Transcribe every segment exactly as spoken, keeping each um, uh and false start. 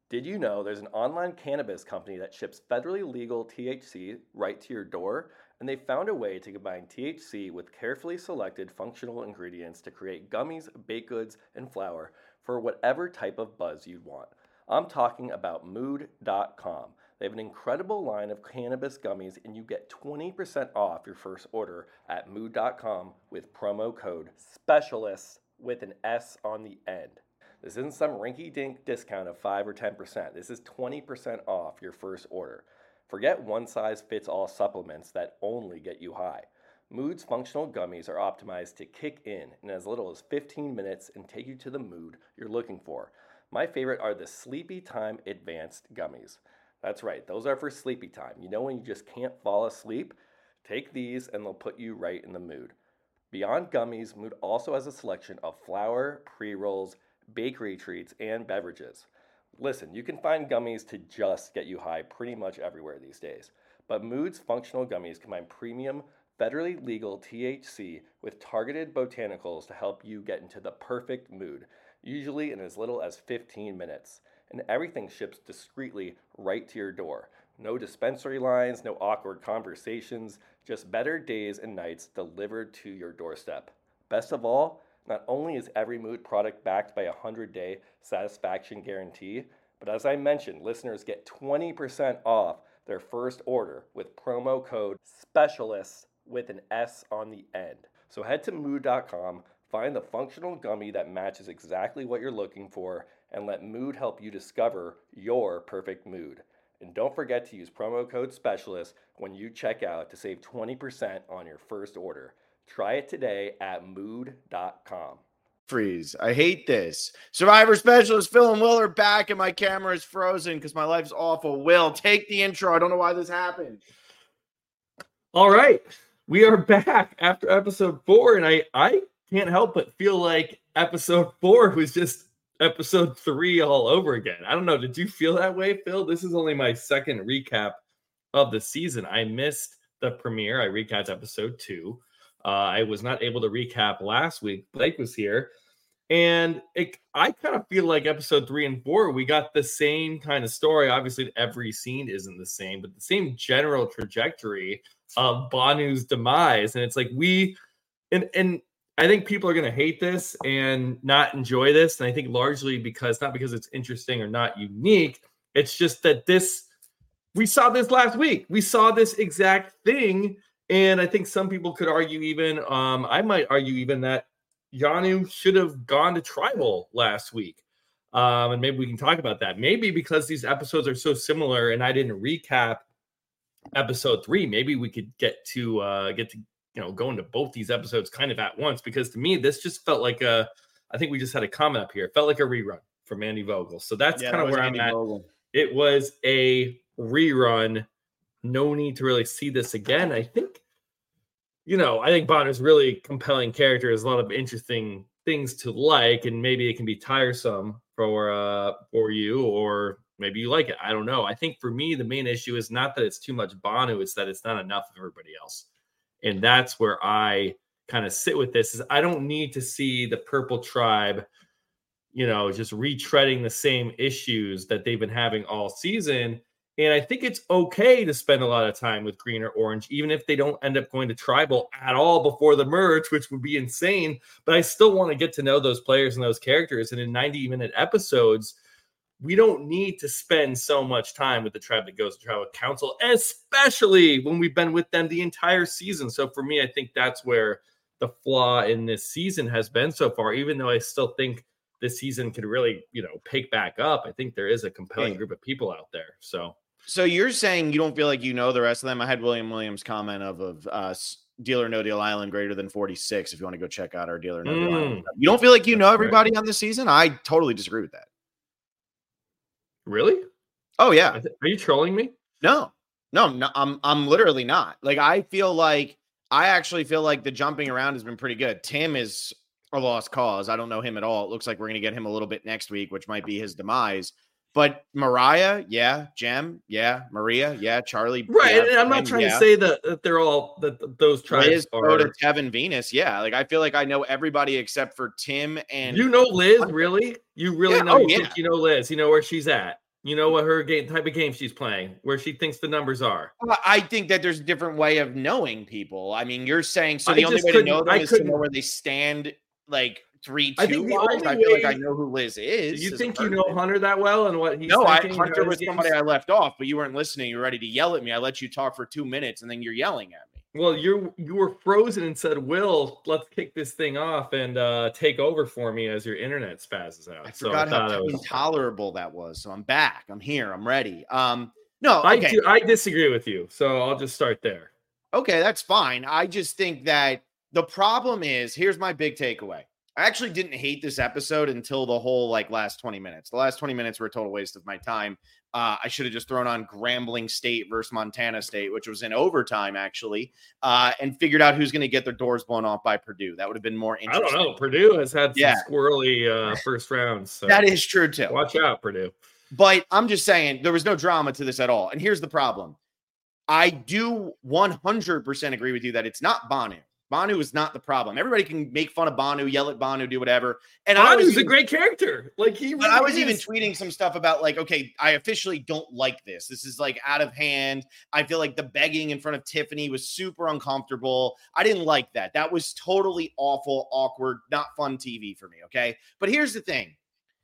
Did you know there's an online cannabis company that ships federally legal T H C right to your door? And they found a way to combine T H C with carefully selected functional ingredients to create gummies, baked goods, and flour for whatever type of buzz you'd want. I'm talking about mood dot com. They have an incredible line of cannabis gummies, and you get twenty percent off your first order at mood dot com with promo code SPECIALIST with an S on the end. This isn't some rinky-dink discount of five or ten percent. This is twenty percent off your first order. Forget one-size-fits-all supplements that only get you high. Mood's functional gummies are optimized to kick in in as little as fifteen minutes and take you to the mood you're looking for. My favorite are the Sleepy Time Advanced Gummies. That's right, those are for sleepy time. You know when you just can't fall asleep? Take these and they'll put you right in the mood. Beyond gummies, Mood also has a selection of flour, pre-rolls, bakery treats, and beverages. Listen, you can find gummies to just get you high pretty much everywhere these days. But Mood's functional gummies combine premium, federally legal T H C with targeted botanicals to help you get into the perfect mood, usually in as little as fifteen minutes. And everything ships discreetly right to your door. No dispensary lines, no awkward conversations, just better days and nights delivered to your doorstep. Best of all, not only is every Mood product backed by a one hundred day satisfaction guarantee, but as I mentioned, listeners get twenty percent off their first order with promo code SPECIALIST with an S on the end. So head to mood dot com, find the functional gummy that matches exactly what you're looking for, and let Mood help you discover your perfect mood. And don't forget to use promo code SPECIALIST when you check out to save twenty percent on your first order. Try it today at mood dot com. Freeze. I hate this. Survivor Specialist Phil and Will are back, and my camera is frozen because my life's awful. Will, take the intro. I don't know why this happened. All right. We are back after episode four, and I, I can't help but feel like episode four was just episode three all over again. I don't know. Did you feel that way, Phil? This is only my second recap of the season. I missed the premiere. I recapped episode two. Uh, I was not able to recap last week. Blake was here. And it, I kind of feel like episode three and four, we got the same kind of story. Obviously, every scene isn't the same, but the same general trajectory of Banu's demise. And it's like we, and, and I think people are going to hate this and not enjoy this. And I think largely because, not because it's interesting or not unique, it's just that this, we saw this last week. We saw this exact thing. And I think some people could argue even, um, I might argue even that Yanu should have gone to Tribal last week. Um, and maybe we can talk about that. Maybe because these episodes are so similar and I didn't recap episode three, maybe we could get to uh, get to, you know, go into both these episodes kind of at once, because to me, this just felt like a, I think we just had a comment up here. It felt like a rerun from Andy Vogel. So that's yeah, kind of that where Andy I'm at. Vogel. It was a rerun. No need to really see this again. I think, you know, I think Banu's really compelling character. There's a lot of interesting things to like, and maybe it can be tiresome for uh for you, or maybe you like it. I don't know. I think for me, the main issue is not that it's too much Banu, it's that it's not enough of everybody else. And that's where I kind of sit with this, is I don't need to see the Purple Tribe, you know, just retreading the same issues that they've been having all season. And I think it's okay to spend a lot of time with Green or Orange, even if they don't end up going to Tribal at all before the merge, which would be insane. But I still want to get to know those players and those characters. And in ninety minute episodes, we don't need to spend so much time with the tribe that goes to Tribal Council, especially when we've been with them the entire season. So for me, I think that's where the flaw in this season has been so far, even though I still think this season could really, you know, pick back up. I think there is a compelling group of people out there. So. So you're saying you don't feel like you know the rest of them? I had William Williams' comment of of uh, Deal or No Deal Island greater than forty-six. If you want to go check out our Deal or No Deal mm. Island, you don't feel like you know everybody right on the season? I totally disagree with that. Really? Oh yeah. Are you trolling me? No, no, no. I'm I'm literally not. Like I feel like I actually feel like the jumping around has been pretty good. Tim is a lost cause. I don't know him at all. It looks like we're going to get him a little bit next week, which might be his demise. But Mariah, yeah. Jem, yeah. Maria, yeah. Charlie, right. Yeah. And I'm not Ben, trying yeah. to say that, that they're all that those tribes Liz, are. Rhoda, Tevin, Venus, yeah. Like I feel like I know everybody except for Tim and you know Liz. Really, you really yeah. know? Oh, you yeah. think you know Liz? You know where she's at? You know what her game type of game she's playing, where she thinks the numbers are. I think that there's a different way of knowing people. I mean, you're saying so I the only just way to couldn't- know them I is to know couldn't- where they stand, like three I two think the wise. only I feel like way- I know who Liz is. Do you as think a you know person. Hunter that well and what he's No, I, thinking? Hunter about was his somebody games? I left off, but you weren't listening. You were ready to yell at me. I let you talk for two minutes, and then you're yelling at me. Well, you you were frozen and said, "Will, let's kick this thing off and uh, take over for me as your internet spazzes out." I so forgot I how thought I was. intolerable that was. So I'm back. I'm here. I'm ready. Um, no, I okay. do, I disagree with you, so I'll just start there. Okay, that's fine. I just think that the problem is, here's my big takeaway. I actually didn't hate this episode until the whole like last twenty minutes. The last twenty minutes were a total waste of my time. Uh, I should have just thrown on Grambling State versus Montana State, which was in overtime actually, uh, and figured out who's going to get their doors blown off by Purdue. That would have been more I interesting. don't know. Purdue has had some Yeah. squirrely uh, first rounds. So That is true too. watch out, Purdue. But I'm just saying there was no drama to this at all. And here's the problem. I do one hundred percent agree with you that it's not Banu. Banu is not the problem. Everybody can make fun of Banu, yell at Banu, do whatever. And I was Banu's even, a great character. Like he, but really I was is. even tweeting some stuff about like, okay, I officially don't like this. This is like out of hand. I feel like the begging in front of Tiffany was super uncomfortable. I didn't like that. That was totally awful, awkward, not fun T V for me. Okay. But here's the thing.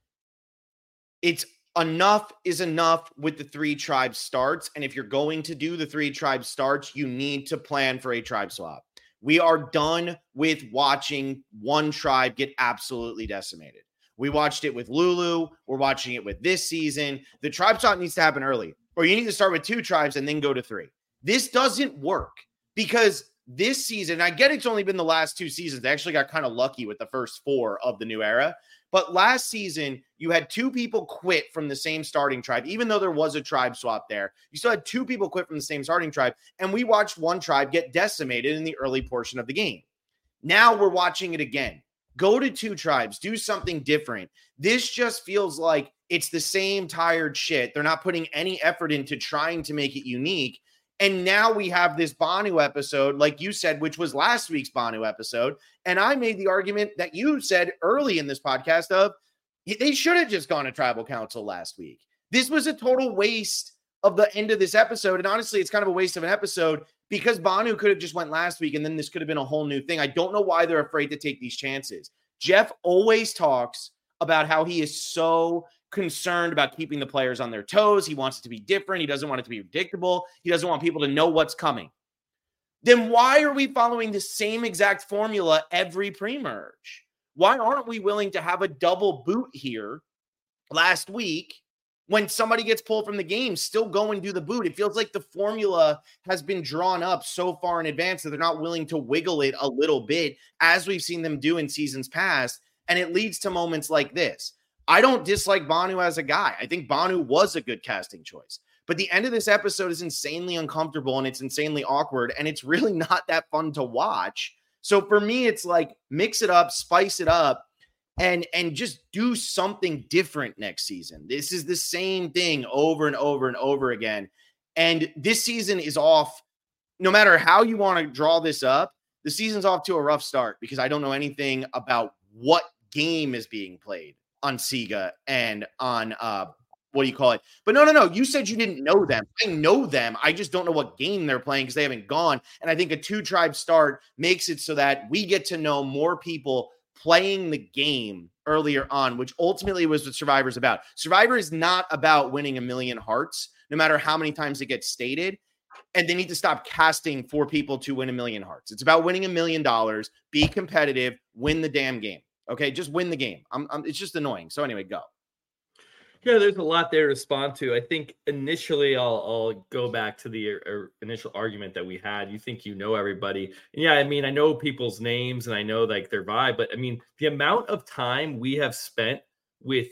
It's enough is enough with the three tribe starts. And if you're going to do the three tribe starts, you need to plan for a tribe swap. We are done with watching one tribe get absolutely decimated. We watched it with Lulu. We're watching it with this season. The tribe swap needs to happen early, or you need to start with two tribes and then go to three. This doesn't work because this season, I get it's only been the last two seasons. They actually got kind of lucky with the first four of the new era. But last season, you had two people quit from the same starting tribe, even though there was a tribe swap there. You still had two people quit from the same starting tribe, and we watched one tribe get decimated in the early portion of the game. Now we're watching it again. Go to two tribes. Do something different. This just feels like it's the same tired shit. They're not putting any effort into trying to make it unique. And now we have this Banu episode, like you said, which was last week's Banu episode. And I made the argument that you said early in this podcast of they should have just gone to tribal council last week. This was a total waste of the end of this episode. And honestly, it's kind of a waste of an episode because Banu could have just went last week and then this could have been a whole new thing. I don't know why they're afraid to take these chances. Jeff always talks about how he is so concerned about keeping the players on their toes. He wants it to be different. He doesn't want it to be predictable. He doesn't want people to know what's coming. Then why are we following the same exact formula every pre-merge? Why aren't we willing to have a double boot here last week when somebody gets pulled from the game, still go and do the boot? It feels like the formula has been drawn up so far in advance that they're not willing to wiggle it a little bit as we've seen them do in seasons past. And it leads to moments like this. I don't dislike Banu as a guy. I think Banu was a good casting choice. But the end of this episode is insanely uncomfortable and it's insanely awkward and it's really not that fun to watch. So for me, it's like mix it up, spice it up, and, and just do something different next season. This is the same thing over and over and over again. And this season is off. No matter how you want to draw this up, the season's off to a rough start because I don't know anything about what game is being played on Sega and on uh what do you call it? But no, no, no. You said you didn't know them. I know them. I just don't know what game they're playing because they haven't gone. And I think a two-tribe start makes it so that we get to know more people playing the game earlier on, which ultimately was what Survivor's about. Survivor is not about winning a million hearts, no matter how many times it gets stated. And they need to stop casting for people to win a million hearts. It's about winning a million dollars, be competitive, win the damn game. Okay, just win the game. I'm, I'm, it's just annoying. So anyway, go. Yeah, there's a lot there to respond to. I think initially I'll, I'll go back to the uh, initial argument that we had. You think you know everybody. And yeah, I mean, I know people's names and I know like their vibe, but I mean, the amount of time we have spent with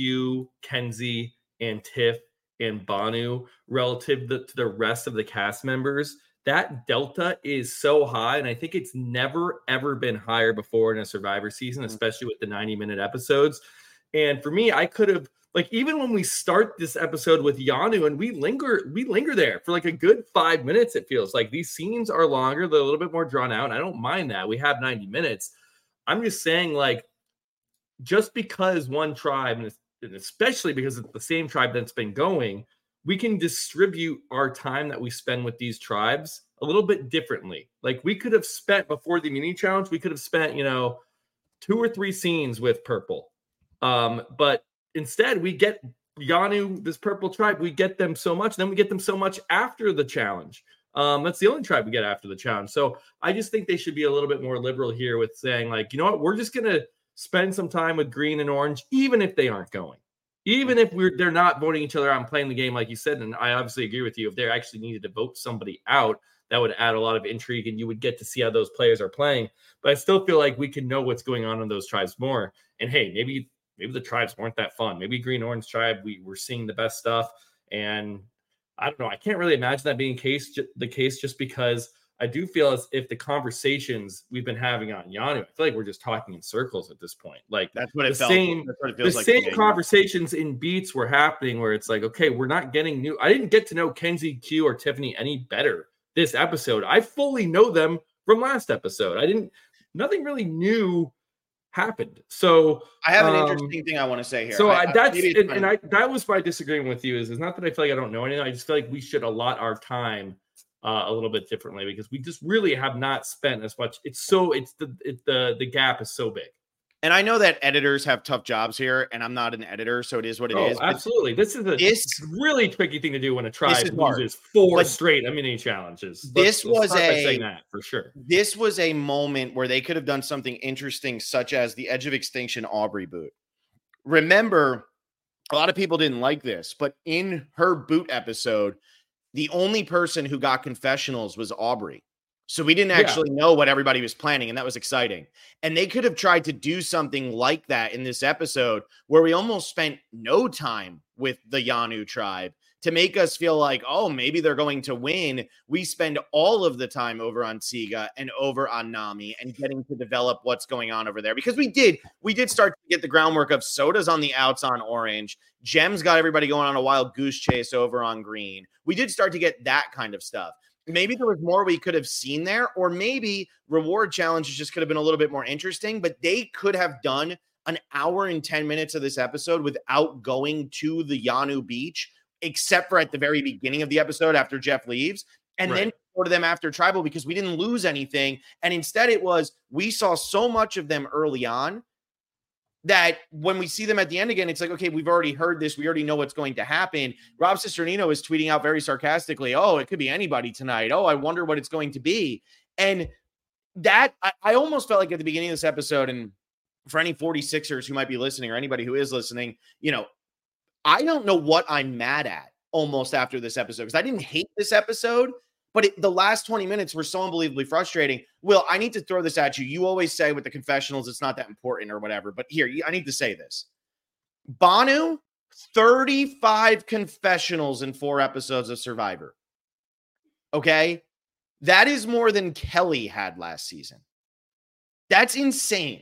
Q, Kenzie, and Tiff and Banu relative to, to the rest of the cast members, that delta is so high. And I think it's never, ever been higher before in a Survivor season, especially with the ninety minute episodes. And for me, I could have, like, even when we start this episode with Yanu and we linger, we linger there for like a good five minutes. It feels like these scenes are longer. They're a little bit more drawn out. And I don't mind that. We have ninety minutes. I'm just saying, like, just because one tribe, and and especially because it's the same tribe that's been going, we can distribute our time that we spend with these tribes a little bit differently. Like we could have spent before the mini challenge, we could have spent, you know, two or three scenes with Purple. Um, but instead we get Yanu, this Purple tribe, we get them so much, then we get them so much after the challenge. Um, that's the only tribe we get after the challenge. So I just think they should be a little bit more liberal here with saying, like, you know what, we're just going to spend some time with green and orange, even if they aren't going, even if we're they're not voting each other out and playing the game, like you said. And I obviously agree with you. If they actually needed to vote somebody out, that would add a lot of intrigue and you would get to see how those players are playing. But I still feel like we can know what's going on in those tribes more. And hey, maybe maybe the tribes weren't that fun. Maybe green orange tribe, we were seeing the best stuff. And I don't know. I can't really imagine that being case, the case just because I do feel as if the conversations we've been having on Yanu, I feel like we're just talking in circles at this point. Like that's what it the felt. Same, that's what it feels the like same conversations in beats were happening where it's like, okay, we're not getting new. I didn't get to know Kenzie Q or Tiffany any better this episode. I fully know them from last episode. I didn't, nothing really new happened. So I have an um, interesting thing I want to say here. So I, I, that's I, and, and I that was my disagreement with you is it's not that I feel like I don't know anything. I just feel like we should allot our time uh, a little bit differently because we just really have not spent as much. It's so it's the it, the the gap is so big. And I know that editors have tough jobs here, and I'm not an editor, so it is what it oh, is. Absolutely, this is a this, really tricky thing to do when a tribe loses hard. four but straight mini challenges. This let's, was let's a saying that for sure. This was a moment where they could have done something interesting, such as the Edge of Extinction Aubrey boot. Remember, a lot of people didn't like this, but in her boot episode, the only person who got confessionals was Aubrey. So we didn't actually yeah. know what everybody was planning, and that was exciting. And they could have tried to do something like that in this episode where we almost spent no time with the Yanu tribe to make us feel like, oh, maybe they're going to win. We spend all of the time over on Siga and over on Nami and getting to develop what's going on over there. Because we did, we did start to get the groundwork of Soda's on the outs on orange. Jem's got everybody going on a wild goose chase over on green. We did start to get that kind of stuff. Maybe there was more we could have seen there, or maybe reward challenges just could have been a little bit more interesting, but they could have done an hour and ten minutes of this episode without going to the Yanu beach, except for at the very beginning of the episode after Jeff leaves, and right. then go to them after Tribal because we didn't lose anything. And instead it was, we saw so much of them early on that when we see them at the end again, it's like, okay, we've already heard this. We already know what's going to happen. Rob Cisternino is tweeting out very sarcastically, oh, it could be anybody tonight. Oh, I wonder what it's going to be. And that, I, I almost felt like at the beginning of this episode, and for any forty-sixers who might be listening or anybody who is listening, you know, I don't know what I'm mad at almost after this episode because I didn't hate this episode. But it, the last twenty minutes were so unbelievably frustrating. Will, I need to throw this at you. You always say with the confessionals, it's not that important or whatever. But here, I need to say this. Banu, thirty-five confessionals in four episodes of Survivor. Okay? That is more than Kelly had last season. That's insane.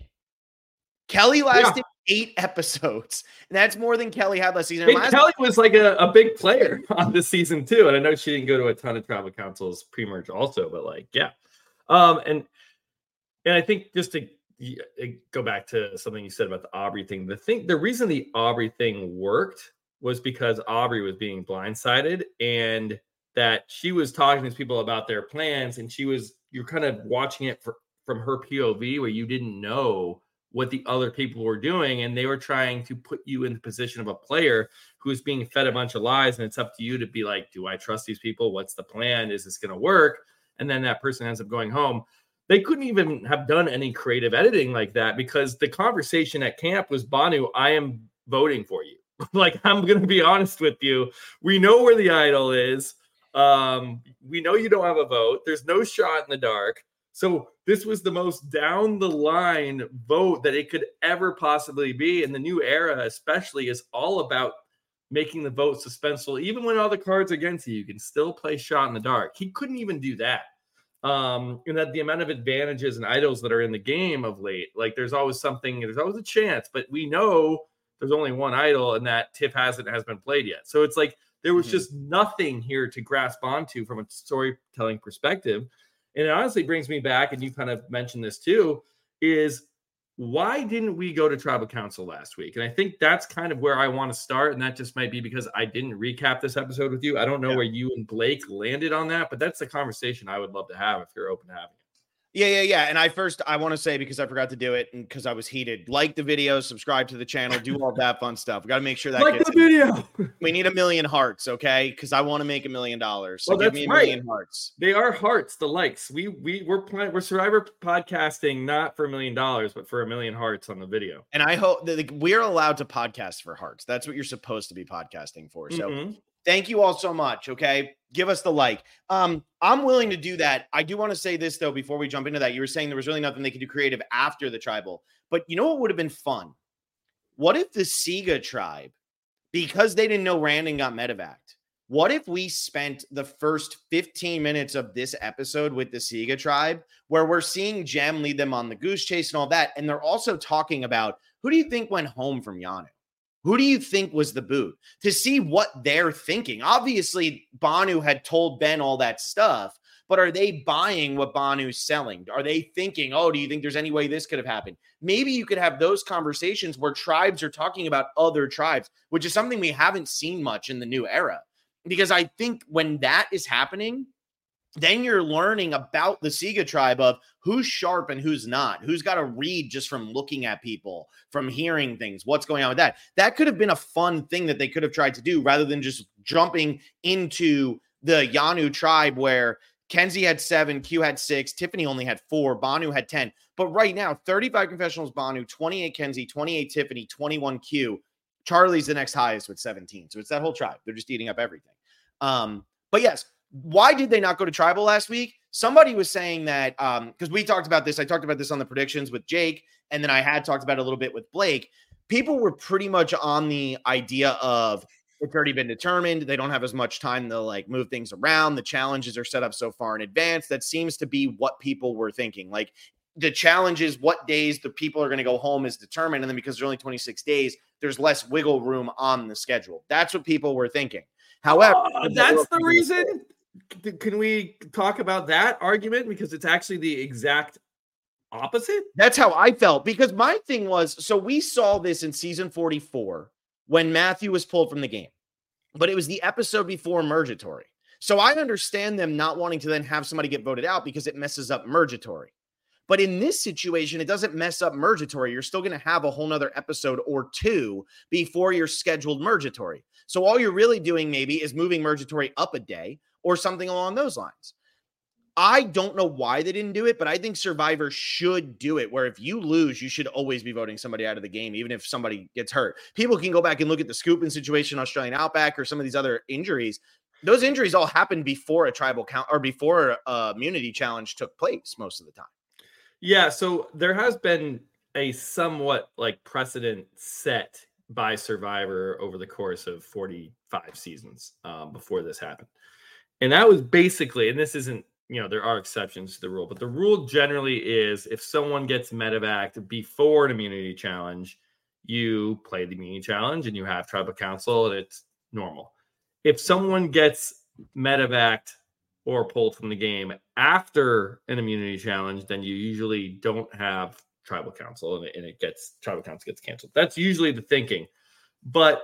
Kelly lasted yeah. eight episodes. And that's more than Kelly had last season. And last Kelly was like a, a big player on this season too. And I know she didn't go to a ton of tribal councils pre-merge also, but like, yeah. Um, and and I think just to go back to something you said about the Aubrey thing, the thing, the reason the Aubrey thing worked was because Aubrey was being blindsided and that she was talking to people about their plans. And she was, you're kind of watching it for, from her P O V where you didn't know what the other people were doing, and they were trying to put you in the position of a player who is being fed a bunch of lies, and it's up to you to be like, do I trust these people? What's the plan? Is this going to work? And then that person ends up going home. They couldn't even have done any creative editing like that because the conversation at camp was, Banu, I am voting for you. Like, I'm going to be honest with you. We know where the idol is. Um, we know you don't have a vote. There's no shot in the dark. So this was the most down the line vote that it could ever possibly be. And the new era, especially, is all about making the vote suspenseful. Even when all the cards are against you, you can still play shot in the dark. He couldn't even do that. Um, and that the amount of advantages and idols that are in the game of late, like there's always something, there's always a chance, but we know there's only one idol and that Tiff hasn't has been played yet. So it's like there was mm-hmm. just nothing here to grasp onto from a storytelling perspective. And it honestly brings me back, and you kind of mentioned this too, is why didn't we go to Tribal Council last week? And I think that's kind of where I want to start. And that just might be because I didn't recap this episode with you. I don't know yeah. where you and Blake landed on that, but that's the conversation I would love to have if you're open to having it. Yeah, yeah, yeah. And I first, I want to say, because I forgot to do it and because I was heated, like the video, subscribe to the channel, do all that fun stuff. We got to make sure that like gets the video. We need a million hearts, okay? Because I want to make a million dollars. So well, give me a right. million hearts. They are hearts, the likes. We we we're playing, we're Survivor podcasting not for a million dollars, but for a million hearts on the video. And I hope that we're allowed to podcast for hearts. That's what you're supposed to be podcasting for. So. Mm-hmm. Thank you all so much. Okay. Give us the like. Um, I'm willing to do that. I do want to say this, though, before we jump into that. You were saying there was really nothing they could do creative after the tribal. But you know what would have been fun? What if the Siga tribe, because they didn't know Randon got medevaced, what if we spent the first fifteen minutes of this episode with the Siga tribe where we're seeing Jem lead them on the goose chase and all that, and they're also talking about who do you think went home from Yanu? Who do you think was the boot? To see what they're thinking. Obviously, Banu had told Ben all that stuff, but are they buying what Banu's selling? Are they thinking, oh, do you think there's any way this could have happened? Maybe you could have those conversations where tribes are talking about other tribes, which is something we haven't seen much in the new era. Because I think when that is happening, then you're learning about the Siga tribe of who's sharp and who's not, who's got to read just from looking at people, from hearing things, what's going on with that. That could have been a fun thing that they could have tried to do rather than just jumping into the Yanu tribe where Kenzie had seven, Q had six, Tiffany only had four, Banu had ten. But right now, thirty-five confessionals, Banu, twenty-eight Kenzie, twenty-eight Tiffany, twenty-one Q. Charlie's the next highest with seventeen. So it's that whole tribe. They're just eating up everything. Um, but yes, why did they not go to tribal last week? Somebody was saying that um, because we talked about this. I talked about this on the predictions with Jake, and then I had talked about it a little bit with Blake. People were pretty much on the idea of it's already been determined. They don't have as much time to like move things around. The challenges are set up so far in advance. That seems to be what people were thinking. Like the challenges, what days the people are going to go home is determined. And then because there's only twenty-six days, there's less wiggle room on the schedule. That's what people were thinking. However, uh, that's the reason. Can we talk about that argument? Because it's actually the exact opposite. That's how I felt. Because my thing was, so we saw this in season forty-four when Matthew was pulled from the game, but it was the episode before Mergatory. So I understand them not wanting to then have somebody get voted out because it messes up Mergatory. But in this situation, it doesn't mess up Mergatory. You're still going to have a whole nother episode or two before your scheduled Mergatory. So all you're really doing maybe is moving Mergatory up a day or something along those lines. I don't know why they didn't do it, but I think Survivor should do it, where if you lose, you should always be voting somebody out of the game, even if somebody gets hurt. People can go back and look at the Scoopin situation, Australian Outback, or some of these other injuries. Those injuries all happened before a tribal count or before a immunity challenge took place most of the time. Yeah, so there has been a somewhat like precedent set by Survivor over the course of forty-five seasons um, before this happened. And that was basically, and this isn't, you know, there are exceptions to the rule, but the rule generally is if someone gets medevaced before an immunity challenge, you play the immunity challenge and you have tribal council and it's normal. If someone gets medevaced or pulled from the game after an immunity challenge, then you usually don't have tribal council and it, and it gets tribal council gets canceled. That's usually the thinking. But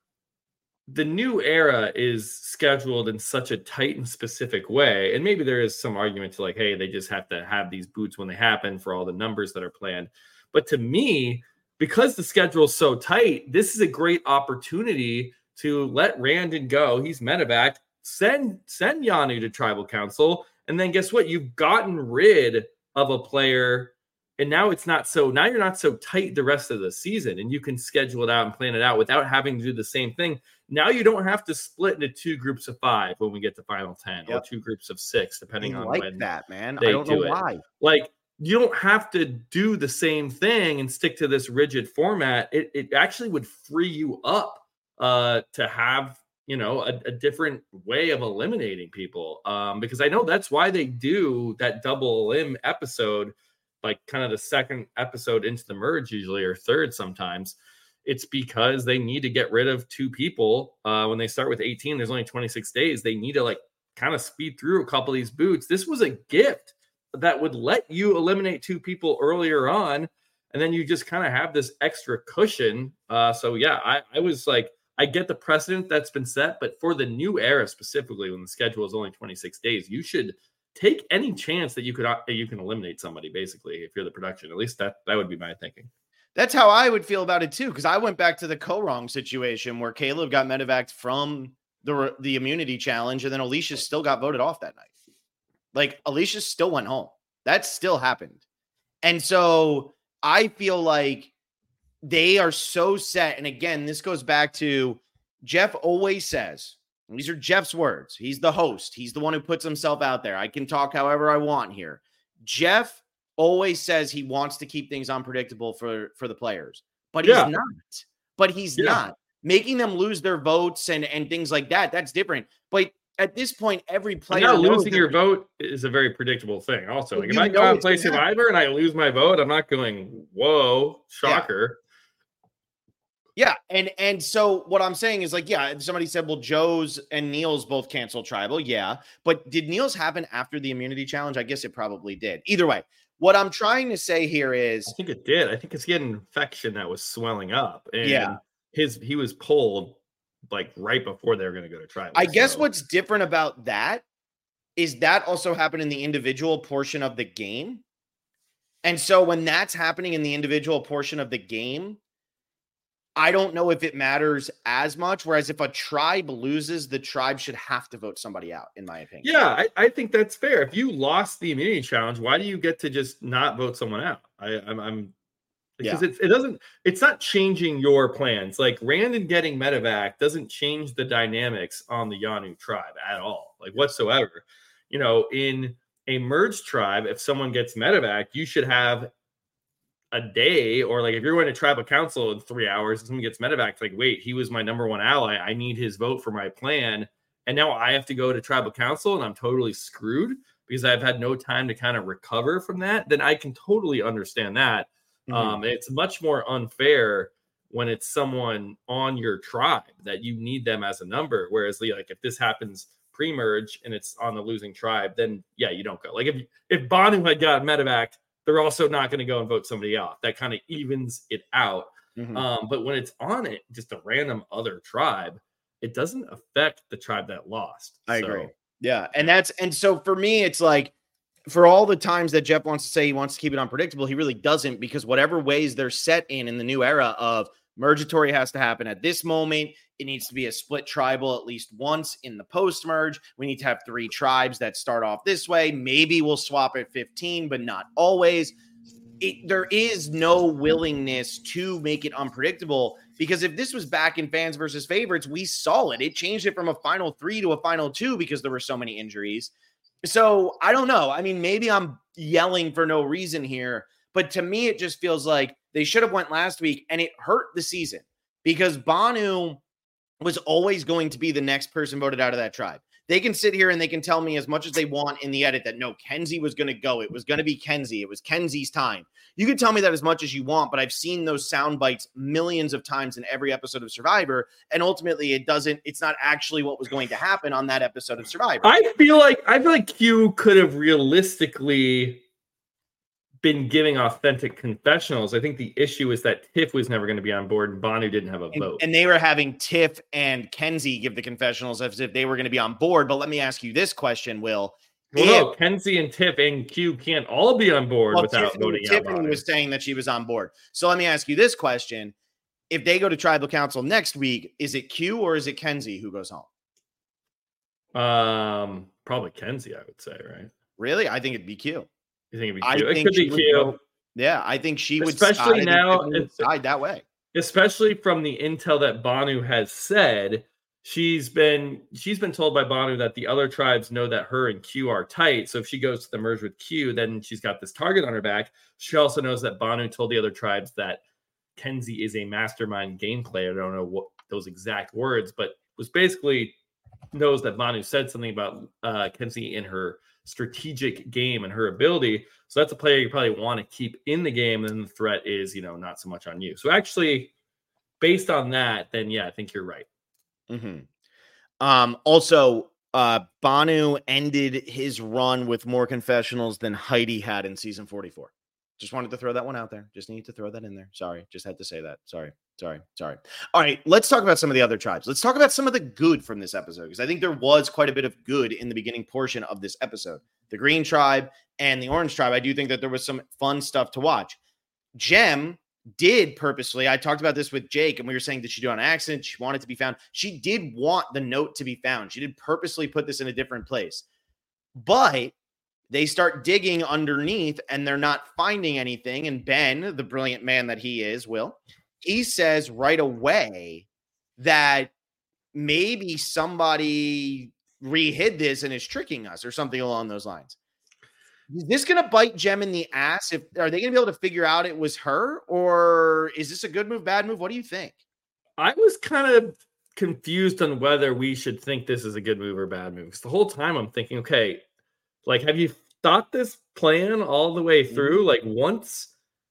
the new era is scheduled in such a tight and specific way. And maybe there is some argument to like, hey, they just have to have these boots when they happen for all the numbers that are planned. But to me, because the schedule is so tight, this is a great opportunity to let Randon go. He's medevac. Send send Yanu to tribal council. And then guess what? You've gotten rid of a player. And now it's not so, now you're not so tight the rest of the season and you can schedule it out and plan it out without having to do the same thing. Now you don't have to split into two groups of five when we get to final ten yep. or two groups of six, depending I on like when that, man. I don't do know it. why. Like you don't have to do the same thing and stick to this rigid format. It, it actually would free you up uh, to have, you know, a, a different way of eliminating people um, because I know that's why they do that double elim episode, like kind of the second episode into the merge usually, or third sometimes. It's because they need to get rid of two people. Uh, when they start with eighteen, there's only twenty-six days. They need to like kind of speed through a couple of these boots. This was a gift that would let you eliminate two people earlier on And then you just kind of have this extra cushion. Uh, so yeah, I, I was like, I get the precedent that's been set, but for the new era specifically, when the schedule is only twenty-six days, you should take any chance that you could uh, you can eliminate somebody. Basically, if you're the production, at least that that would be my thinking. That's how I would feel about it too, because I went back to the Korong situation where Caleb got medevac from the the immunity challenge, and then Alicia still got voted off that night. Like Alicia still went home. That still happened, and so I feel like they are so set. And again, this goes back to Jeff always says, these are Jeff's words. He's the host. He's the one who puts himself out there. I can talk however I want here. Jeff always says he wants to keep things unpredictable for, for the players, but he's Yeah. not. But he's Yeah. not. Making them lose their votes and, and things like that, that's different. But at this point, every player Now knows losing that- your vote is a very predictable thing. Also, like if You I know go out and it's play gonna happen. Survivor and I lose my vote, I'm not going, whoa, shocker. Yeah, and and so what I'm saying is like, yeah, somebody said, well, Joe's and Neil's both canceled tribal. Yeah, but did Neil's happen after the immunity challenge? I guess it probably did. Either way, what I'm trying to say here is, I think it did. I think it's getting an infection that was swelling up. And Yeah. his he was pulled like right before they were going to go to tribal. I guess so- what's different about that is that also happened in the individual portion of the game. And so when that's happening in the individual portion of the game, I don't know if it matters as much. Whereas if a tribe loses, the tribe should have to vote somebody out, in my opinion. Yeah, I, I think that's fair. If you lost the immunity challenge, why do you get to just not vote someone out? I, I'm, I'm because Yeah. it's it doesn't it's not changing your plans. Like Randon getting medevac doesn't change the dynamics on the Yanu tribe at all, like whatsoever. You know, in a merged tribe, if someone gets medevac, you should have a day, or like if you're going to tribal council in three hours and someone gets medevac, it's like, wait, he was my number one ally. I need his vote for my plan. And now I have to go to tribal council and I'm totally screwed because I've had no time to kind of recover from that. Then I can totally understand that. Mhm. Um, it's much more unfair when it's someone on your tribe that you need them as a number. Whereas like if this happens pre-merge and it's on the losing tribe, then yeah, you don't go. Like if if Banu had got medevac, they're also not going to go and vote somebody out. That kind of evens it out. Mhm. Um, but when it's on it, just a random other tribe, it doesn't affect the tribe that lost. I So, agree. Yeah. And that's, and so for me, it's like, for all the times that Jeff wants to say he wants to keep it unpredictable, he really doesn't, because whatever ways they're set in in the new era of mergatory has to happen at this moment. It needs to be a split tribal at least once in the post merge. We need to have three tribes that start off this way. Maybe we'll swap at fifteen, but not always. It, there is no willingness to make it unpredictable, because if this was back in fans versus favorites, we saw it. It changed it from a final three to a final two because there were so many injuries. So I don't know. I mean, maybe I'm yelling for no reason here, but to me, it just feels like they should have went last week, and it hurt the season because Banu was always going to be the next person voted out of that tribe. They can sit here and they can tell me as much as they want in the edit that no, Kenzie was going to go. It was going to be Kenzie. It was Kenzie's time. You can tell me that as much as you want, but I've seen those sound bites millions of times in every episode of Survivor. And ultimately it doesn't, it's not actually what was going to happen on that episode of Survivor. I feel like I feel like Q could have realistically been giving authentic confessionals. I think the issue is that Tiff was never going to be on board and Banu didn't have a And, vote. and they were having Tiff and Kenzie give the confessionals as if they were going to be on board. But let me ask you this question, Will. Well, If- no, Kenzie and Tiff and Q can't all be on board Well, without Tiffany, voting out Tiffany Banu. was saying that she was on board. So let me ask you this question. If they go to tribal council next week, is it Q or is it Kenzie who goes home? Um, probably Kenzie, I would say, right? Really? I think it'd be Q. You think it'd be I Q? It think could be she would Q. go- Yeah, I think she would Especially side- I think now, Tiffany would it's- side that way. Especially from the intel that Banu has said, she's been she's been told by Banu that the other tribes know that her and Q are tight. So if she goes to the merge with Q, then she's got this target on her back. She also knows that Banu told the other tribes that Kenzie is a mastermind game player. I don't know what those exact words, but was basically knows that Banu said something about uh, Kenzie in her strategic game and her ability. So that's a player you probably want to keep in the game. And then the threat is, you know, not so much on you. So actually, based on that, then yeah, I think you're right. Mm-hmm. Um, also, uh, Banu ended his run with more confessionals than Heidi had in season forty-four. Just wanted to throw that one out there. Just need to throw that in there. Sorry. Just had to say that. Sorry. Sorry. Sorry. All right. Let's talk about some of the other tribes. Let's talk about some of the good from this episode, because I think there was quite a bit of good in the beginning portion of this episode. The Green Tribe and the Orange Tribe, I do think that there was some fun stuff to watch. Jem did purposely, I talked about this with Jake, and we were saying, did she do it on accident? She wanted to be found. She did want the note to be found. She did purposely put this in a different place. But they start digging underneath and they're not finding anything. And Ben, the brilliant man that he is, Will, he says right away that maybe somebody re-hid this and is tricking us or something along those lines. Is this going to bite Jem in the ass? If are they going to be able to figure out it was her, or is this a good move, bad move? What do you think? I was kind of confused on whether we should think this is a good move or bad move. Because the whole time I'm thinking, okay, like, have you thought this plan all the way through? Like, once,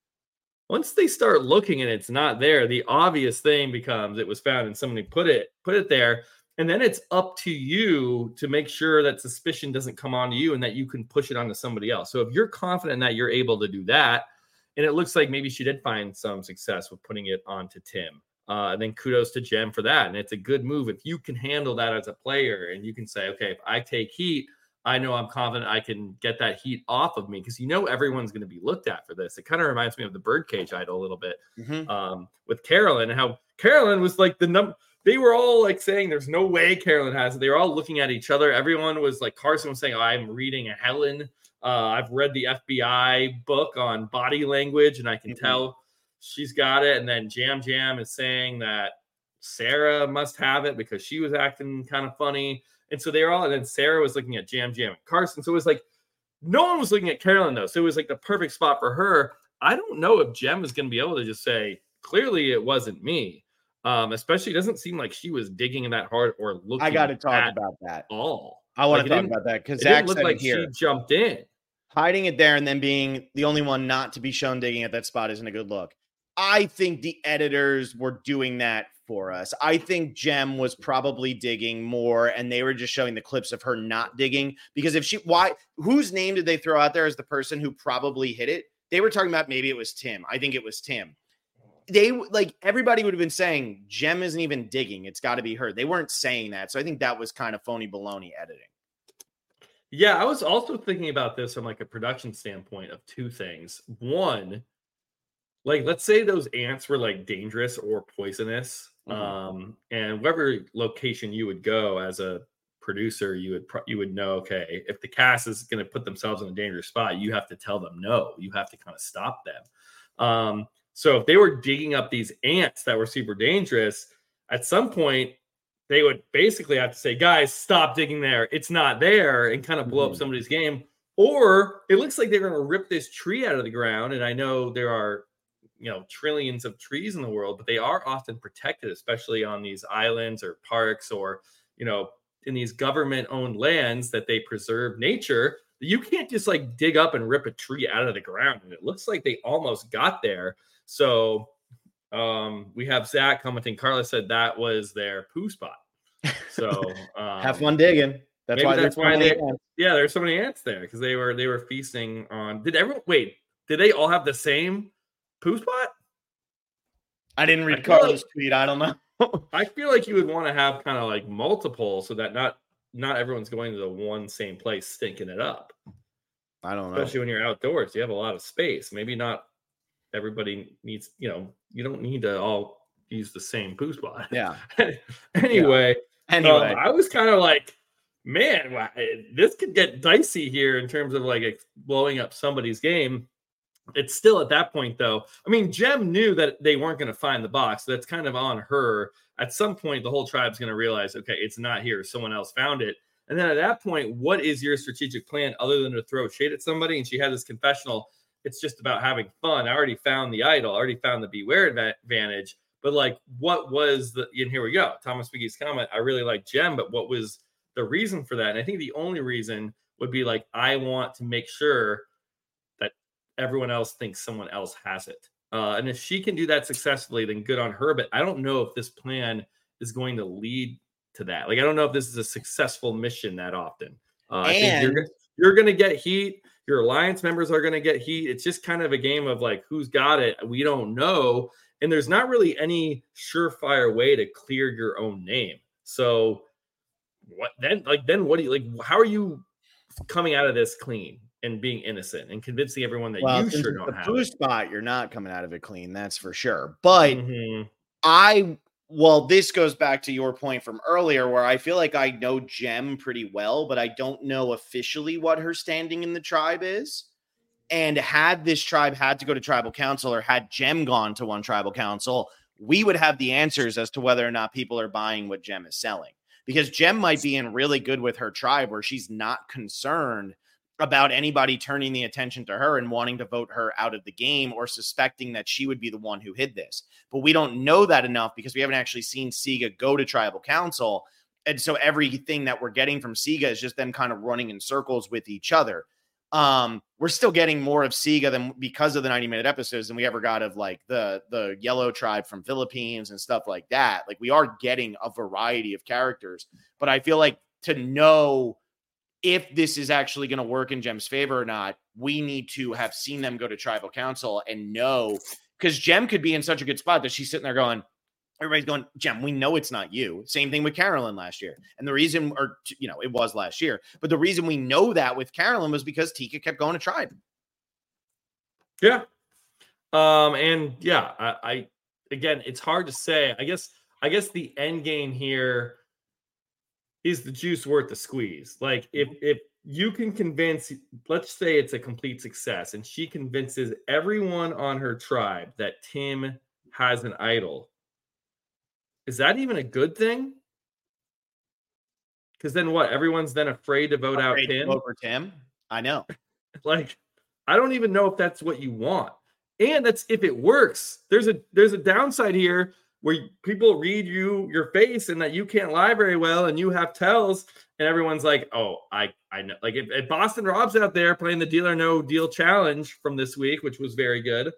once they start looking and it's not there, the obvious thing becomes it was found and somebody put it, put it there. And then it's up to you to make sure that suspicion doesn't come onto you and that you can push it onto somebody else. So if you're confident that you're able to do that, and it looks like maybe she did find some success with putting it onto Tim, uh, and then kudos to Jem for that. And it's a good move if you can handle that as a player and you can say, okay, if I take heat, I know I'm confident I can get that heat off of me, because you know everyone's going to be looked at for this. It kind of reminds me of the Birdcage idol a little bit, mm-hmm. um, with Carolyn, and how Carolyn was like the number. They were all like saying, there's no way Carolyn has it. They were all looking at each other. Everyone was like, Carson was saying, oh, I'm reading a Helen. Uh, I've read the F B I book on body language, and I can mm-hmm. tell she's got it. And then Jam Jam is saying that Sarah must have it because she was acting kind of funny. And so they were all, and then Sarah was looking at Jam Jam and Carson. So it was like, no one was looking at Carolyn, though. So it was like the perfect spot for her. I don't know if Jem is going to be able to just say, clearly it wasn't me. Um, especially, it doesn't seem like she was digging that hard or looking. I got to talk about that. All. I want like, to talk about that because it Zach didn't look said like here, she jumped in. Hiding it there and then being the only one not to be shown digging at that spot isn't a good look. I think the editors were doing that for us. I think Jem was probably digging more, and they were just showing the clips of her not digging. Because if she, why, whose name did they throw out there as the person who probably hit it? They were talking about maybe it was Tim. I think it was Tim. They like everybody would have been saying Jem isn't even digging. It's got to be her. They weren't saying that. So I think that was kind of phony baloney editing. Yeah, I was also thinking about this from like a production standpoint of two things. One, like, let's say those ants were like dangerous or poisonous. Mm-hmm. Um, and whatever location you would go as a producer, you would, pro- you would know, okay, if the cast is going to put themselves in a dangerous spot, you have to tell them no, you have to kind of stop them. Um, so if they were digging up these ants that were super dangerous, at some point they would basically have to say, guys, stop digging there. It's not there, and kind of blow mm-hmm. up somebody's game. Or it looks like they're going to rip this tree out of the ground. And I know there are, you know, trillions of trees in the world, but they are often protected, especially on these islands or parks or, you know, in these government owned lands that they preserve nature. You can't just like dig up and rip a tree out of the ground. And it looks like they almost got there. So um, we have Zach commenting. Carla said that was their poo spot. So um, have fun digging. That's why that's why they, yeah, there's so many ants there because they were, they were feasting on, did everyone, wait, did they all have the same poo spot? I didn't read I Carlos' like, tweet. I don't know. I feel like you would want to have kind of like multiple so that not not everyone's going to the one same place stinking it up. I don't know. Especially when you're outdoors, you have a lot of space. Maybe not everybody needs, you know, you don't need to all use the same poo spot. Yeah. anyway, yeah. Anyway, um, I was kind of like, man, wow, this could get dicey here in terms of like blowing up somebody's game. It's still at that point, though. I mean, Jem knew that they weren't going to find the box. So that's kind of on her. At some point, the whole tribe's going to realize, okay, it's not here. Someone else found it. And then at that point, what is your strategic plan other than to throw shade at somebody? And she had this confessional. It's just about having fun. I already found the idol. I already found the beware advantage. But like, what was the, and here we go. Thomas McGee's comment. I really like Jem, but what was the reason for that? And I think the only reason would be like, I want to make sure everyone else thinks someone else has it. Uh, and if she can do that successfully, then good on her. But I don't know if this plan is going to lead to that. Like, I don't know if this is a successful mission that often. Uh, I think you're, you're going to get heat. Your alliance members are going to get heat. It's just kind of a game of like, who's got it? We don't know. And there's not really any surefire way to clear your own name. So what then? Like, then what do you like? How are you coming out of this clean and being innocent and convincing everyone that well, you sure the don't have poo it? spot? You're not coming out of it clean. That's for sure. But Mhm. I, well, this goes back to your point from earlier where I feel like I know Jem pretty well, but I don't know officially what her standing in the tribe is. And had this tribe had to go to tribal council or had Jem gone to one tribal council, we would have the answers as to whether or not people are buying what Jem is selling. Because Jem might be in really good with her tribe where she's not concerned about anybody turning the attention to her and wanting to vote her out of the game or suspecting that she would be the one who hid this. But we don't know that enough because we haven't actually seen Siga go to tribal council. And so everything that we're getting from Siga is just them kind of running in circles with each other. Um, we're still getting more of Siga than because of the ninety minute episodes than we ever got of like the, the yellow tribe from Philippines and stuff like that. Like we are getting a variety of characters, but I feel like to know if this is actually going to work in Jem's favor or not, we need to have seen them go to tribal council and know, because Jem could be in such a good spot that she's sitting there going, everybody's going, Jem, we know it's not you. Same thing with Carolyn last year. And the reason, or, you know, it was last year, but the reason we know that with Carolyn was because Tika kept going to tribe. Yeah. Um, and yeah, I, I, again, it's hard to say. I guess, I guess the end game here is the juice worth the squeeze. Like if, if you can convince, let's say it's a complete success and she convinces everyone on her tribe that Tim has an idol, is that even a good thing? Because then what? Everyone's then afraid to vote Afraid out Tim? to vote for Tim? I know. Like, I don't even know if that's what you want. And that's if it works. There's a there's a downside here where people read you your face and that you can't lie very well and you have tells and everyone's like, oh, I I know. Like if, if Boston Rob's out there playing the Deal or No Deal challenge from this week, which was very good.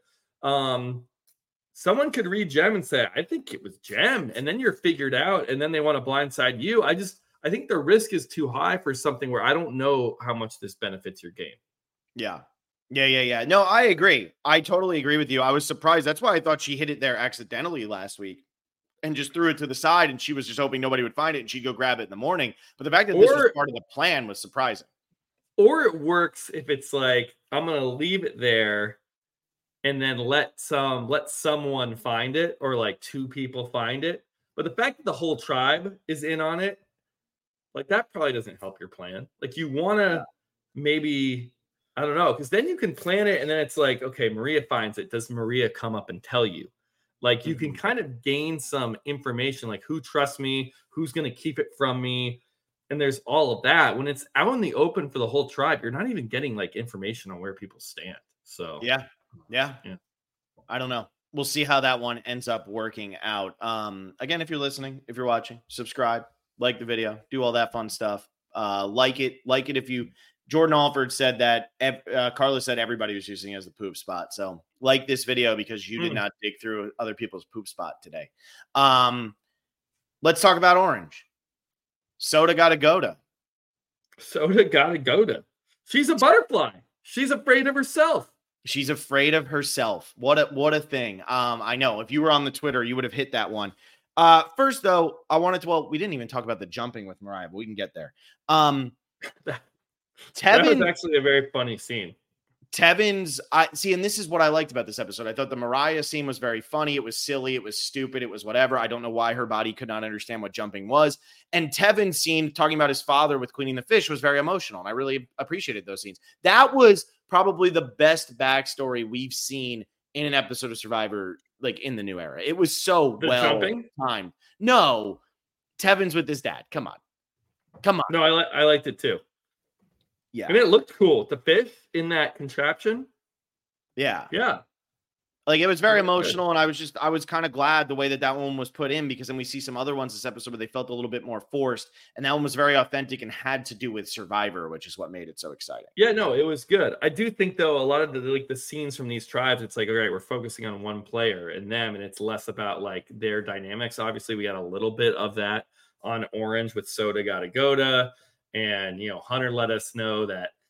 Um, someone could read Jem and say, I think it was Jem. And then you're figured out and then they want to blindside you. I just, I think the risk is too high for something where I don't know how much this benefits your game. Yeah. Yeah, yeah, yeah. No, I agree. I totally agree with you. I was surprised. That's why I thought she hit it there accidentally last week and just threw it to the side. And she was just hoping nobody would find it and she'd go grab it in the morning. But the fact that or, this was part of the plan was surprising. Or it works if it's like, I'm going to leave it there and then let some let someone find it or like two people find it. But the fact that the whole tribe is in on it, like that probably doesn't help your plan. Like you want to yeah. maybe, I don't know, because then you can plan it and then it's like, okay, Maria finds it. Does Maria come up and tell you? Like you can kind of gain some information, like who trusts me, who's going to keep it from me. And there's all of that. When it's out in the open for the whole tribe, you're not even getting like information on where people stand. So yeah. Yeah. yeah. I don't know. We'll see how that one ends up working out. Um, again, if you're listening, if you're watching, subscribe, like the video, do all that fun stuff. Uh, like it, like it. If you, Jordan Alford said that, uh, Carla said everybody was using it as the poop spot. So like this video because you did mm. not dig through other people's poop spot today. Um, let's talk about Orange. Soda got a go to. Soda got a go to. She's a butterfly. She's afraid of herself. She's afraid of herself. What a what a thing. Um, I know if you were on the Twitter, you would have hit that one. Uh, first though, I wanted to. Well, we didn't even talk about the jumping with Mariah, but we can get there. Um, that, Tevin, that was actually a very funny scene. Tevin's, I see, and this is what I liked about this episode. I thought the Mariah scene was very funny. It was silly. It was stupid. It was whatever. I don't know why her body could not understand what jumping was. And Tevin's scene talking about his father with cleaning the fish was very emotional. And I really appreciated those scenes. That was probably the best backstory we've seen in an episode of Survivor, like in the new era. It was so the well jumping? timed. No, Tevin's with his dad. Come on. Come on. No, I, li- I liked it too. Yeah. I mean, it looked cool. The fish in that contraption. Yeah. Yeah. Like it was very emotional. And I was just, I was kind of glad the way that that one was put in because then we see some other ones this episode where they felt a little bit more forced. And that one was very authentic and had to do with Survivor, which is what made it so exciting. Yeah, no, it was good. I do think though, a lot of the, like the scenes from these tribes, it's like, all right, we're focusing on one player and them. And it's less about like their dynamics. Obviously we got a little bit of that on Orange with Soda Gotta Goda. And, you know, Hunter let us know that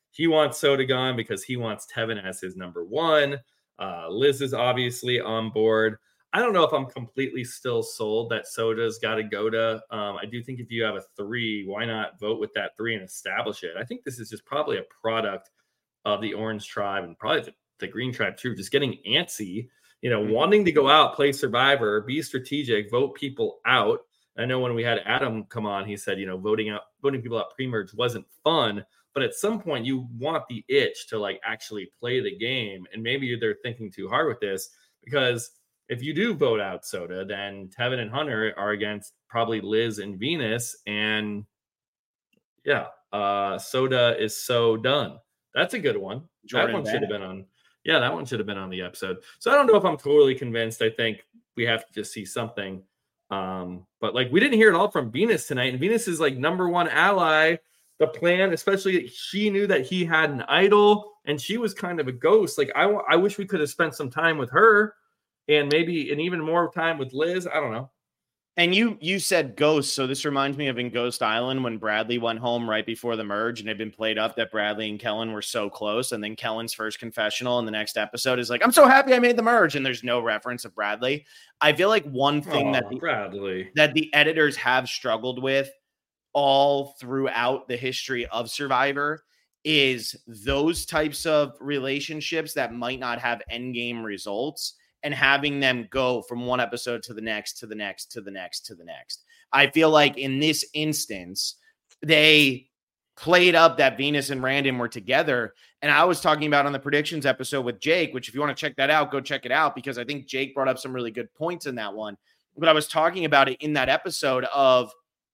he wants Soda gone because he wants Tevin as his number one. Uh, Liz is obviously on board. I don't know if I'm completely still sold that Soda's got to go to. Um, I do think if you have a three, why not vote with that three and establish it? I think this is just probably a product of the Orange Tribe and probably the, the Green Tribe too, just getting antsy, you know, mm-hmm. wanting to go out, play Survivor, be strategic, vote people out. I know when we had Adam come on, he said, you know, voting out, voting people out pre-merge wasn't fun. But at some point, you want the itch to like actually play the game. And maybe they're thinking too hard with this, because if you do vote out Soda, then Tevin and Hunter are against probably Liz and Venus. And yeah, uh, Soda is so done. That's a good one. Jordan that one Bennett. should have been on. Yeah, that one should have been on the episode. So I don't know if I'm totally convinced. I think we have to just see something. Um, but like we didn't hear it all from Venus tonight. And Venus is like number one ally. The plan, especially she knew that he had an idol and she was kind of a ghost. Like I, I wish we could have spent some time with her and maybe and even more time with Liz. I don't know. And you you said ghost, so this reminds me of in Ghost Island when Bradley went home right before the merge and it had been played up that Bradley and Kellen were so close, and then Kellen's first confessional in the next episode is like, I'm so happy I made the merge, and there's no reference of Bradley. I feel like one thing oh, that the, Bradley that the editors have struggled with all throughout the history of Survivor is those types of relationships that might not have endgame results and having them go from one episode to the next, to the next, to the next, to the next. I feel like in this instance, they played up that Venus and Randon were together. And I was talking about on the predictions episode with Jake, which if you want to check that out, go check it out, because I think Jake brought up some really good points in that one. But I was talking about it in that episode of,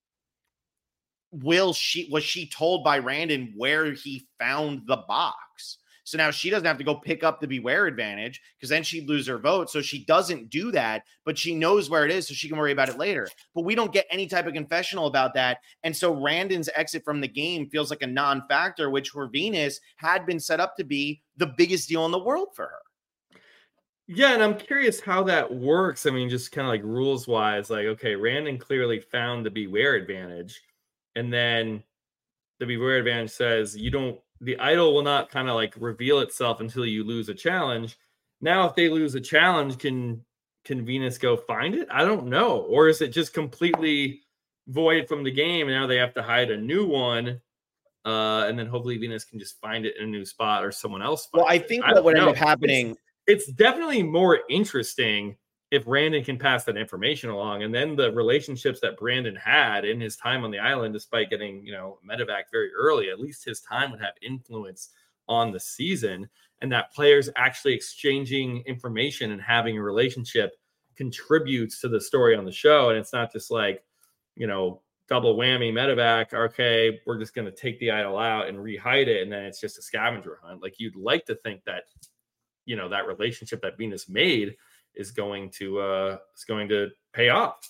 will she, was she told by Randon where he found the box? So now she doesn't have to go pick up the beware advantage, because then she'd lose her vote. So she doesn't do that, but she knows where it is so she can worry about it later. But we don't get any type of confessional about that. And so Randon's exit from the game feels like a non-factor, which for Venus had been set up to be the biggest deal in the world for her. Yeah, and I'm curious how that works. I mean, just kind of like rules wise, like, okay, Randon clearly found the beware advantage. And then the beware advantage says you don't, the idol will not kind of like reveal itself until you lose a challenge. Now, if they lose a challenge, can can Venus go find it? I don't know. Or is it just completely void from the game and now they have to hide a new one? Uh, and then hopefully Venus can just find it in a new spot or someone else. Well, I think what would end up happening. It's, it's definitely more interesting if Brandon can pass that information along, and then the relationships that Brandon had in his time on the island, despite getting, you know, medevac very early, at least his time would have influence on the season, and that players actually exchanging information and having a relationship contributes to the story on the show. And it's not just like, you know, double whammy medevac. Okay, we're just going to take the idol out and rehide it. And then it's just a scavenger hunt. Like you'd like to think that, you know, that relationship that Venus made is going to uh is going to pay off.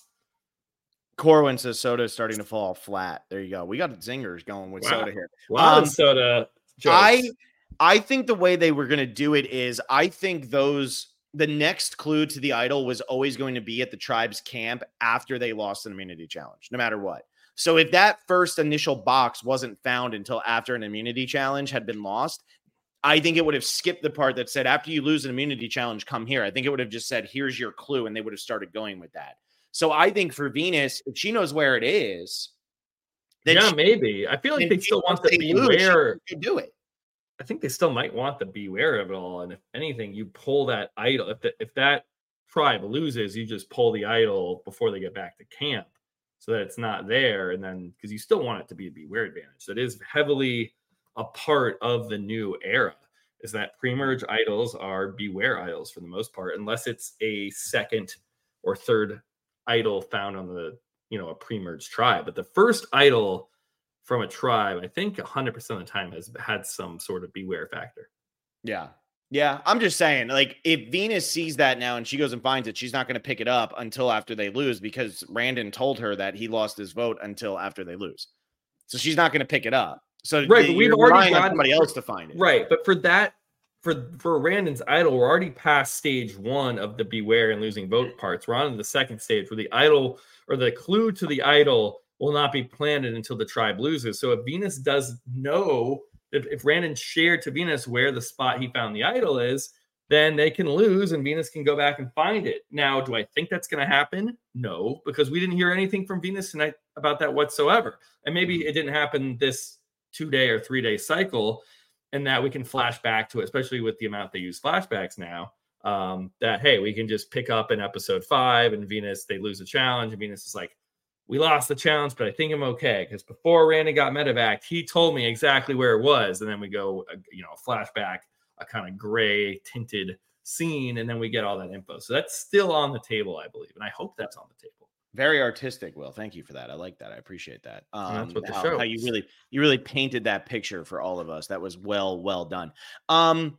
Corwin says Soda is starting to fall flat. There you go. We got zingers going with wow. Soda here. Wow, um, Soda jokes. I I think the way they were going to do it is I think those the next clue to the idol was always going to be at the tribe's camp after they lost an immunity challenge, no matter what. So if that first initial box wasn't found until after an immunity challenge had been lost, I think it would have skipped the part that said, after you lose an immunity challenge, come here. I think it would have just said, here's your clue. And they would have started going with that. So I think for Venus, if she knows where it is, then yeah, she, maybe. I feel like they still want the beware. She do it. I think they still might want the beware of it all. And if anything, you pull that idol. If the, if that tribe loses, you just pull the idol before they get back to camp so that it's not there. And then, because you still want it to be a beware advantage. That is heavily a part of the new era, is that pre-merge idols are beware idols for the most part, unless it's a second or third idol found on the, you know, a pre-merge tribe. But the first idol from a tribe, I think one hundred percent of the time has had some sort of beware factor. Yeah. Yeah. I'm just saying, like, if Venus sees that now and she goes and finds it, she's not going to pick it up until after they lose, because Randon told her that he lost his vote until after they lose. So she's not going to pick it up. So right, but we've already got somebody else to find it. Right, but for that, for for Randon's idol, we're already past stage one of the beware and losing vote parts. We're on to the second stage where the idol or the clue to the idol will not be planted until the tribe loses. So if Venus does know if, if Randon shared to Venus where the spot he found the idol is, then they can lose and Venus can go back and find it. Now, do I think that's going to happen? No, because we didn't hear anything from Venus tonight about that whatsoever. And maybe it didn't happen this two-day or three-day cycle, and that we can flash back to it, especially with the amount they use flashbacks now, um, that, hey, we can just pick up in episode five and Venus, they lose a challenge, and Venus is like, we lost the challenge, but I think I'm okay. Because before Randon got medevaced, he told me exactly where it was. And then we go, you know, flashback, a kind of gray tinted scene, and then we get all that info. So that's still on the table, I believe. And I hope that's on the table. Very artistic, Will. Thank you for that. I like that. I appreciate that. Um, that's what the how, show how you really, you really painted that picture for all of us. That was well, well done. Um,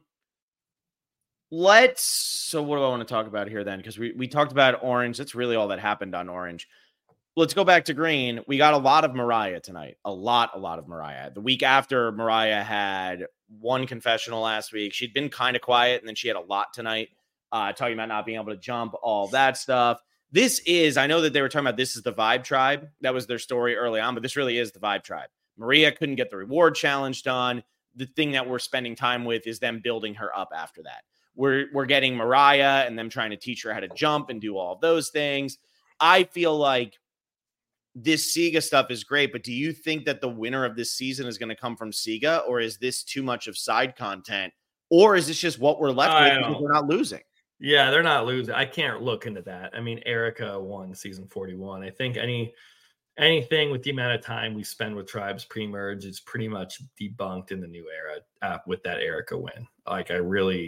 let's, so what do I want to talk about here then? Because we, we talked about Orange. That's really all that happened on Orange. Let's go back to Green. We got a lot of Mariah tonight. A lot, a lot of Mariah. The week after, Mariah had one confessional last week. She'd been kind of quiet, and then she had a lot tonight, uh, talking about not being able to jump, all that stuff. This is, I know that they were talking about this is the Vibe Tribe. That was their story early on, but this really is the Vibe Tribe. Maria couldn't get the reward challenge done. The thing that we're spending time with is them building her up after that. We're, we're getting Mariah and them trying to teach her how to jump and do all of those things. I feel like this Sega stuff is great, but do you think that the winner of this season is going to come from Sega, or is this too much of side content, or is this just what we're left with because we're not losing? Yeah, they're not losing. I can't look into that. I mean, Erica won season forty-one. I think any anything with the amount of time we spend with tribes pre-merge is pretty much debunked in the new era uh, with that Erica win. Like, I really,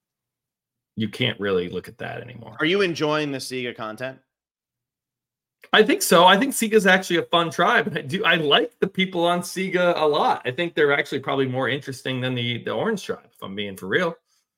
you can't really look at that anymore. Are you enjoying the Sega content? I think so. I think Sega's actually a fun tribe. I do. I like the people on Sega a lot. I think they're actually probably more interesting than the, the Orange tribe, if I'm being for real.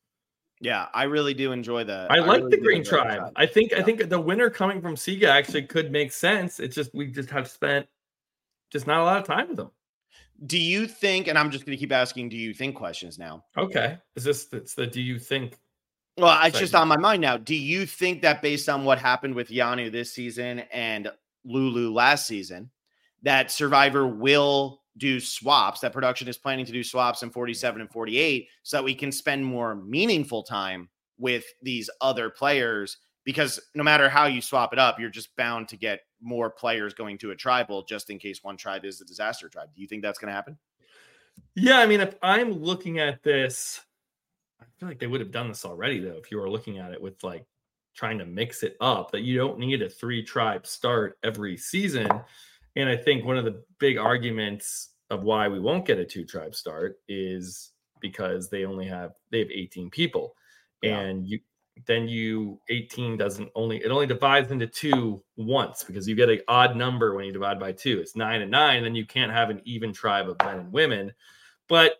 Yeah, I really do enjoy the. I like I really the Green tribe. tribe. I think. Yeah. I think the winner coming from Sega actually could make sense. It's just we just have spent just not a lot of time with them. Do you think? And I'm just going to keep asking. Do you think questions now? Okay. Is this it's the do you think? Well, it's just on my mind now. Do you think that based on what happened with Yanu this season and Lulu last season, that Survivor will do swaps, that production is planning to do swaps in forty-seven and forty-eight so that we can spend more meaningful time with these other players? Because no matter how you swap it up, you're just bound to get more players going to a tribal just in case one tribe is a disaster tribe. Do you think that's going to happen? Yeah, I mean, if I'm looking at this, I feel like they would have done this already, though, if you were looking at it with like trying to mix it up, that you don't need a three tribe start every season. And I think one of the big arguments of why we won't get a two tribe start is because they only have, they have eighteen people. Yeah. And you, then you eighteen doesn't only, it only divides into two once because you get an odd number when you divide by two. It's nine and nine. And then you can't have an even tribe of men and women. But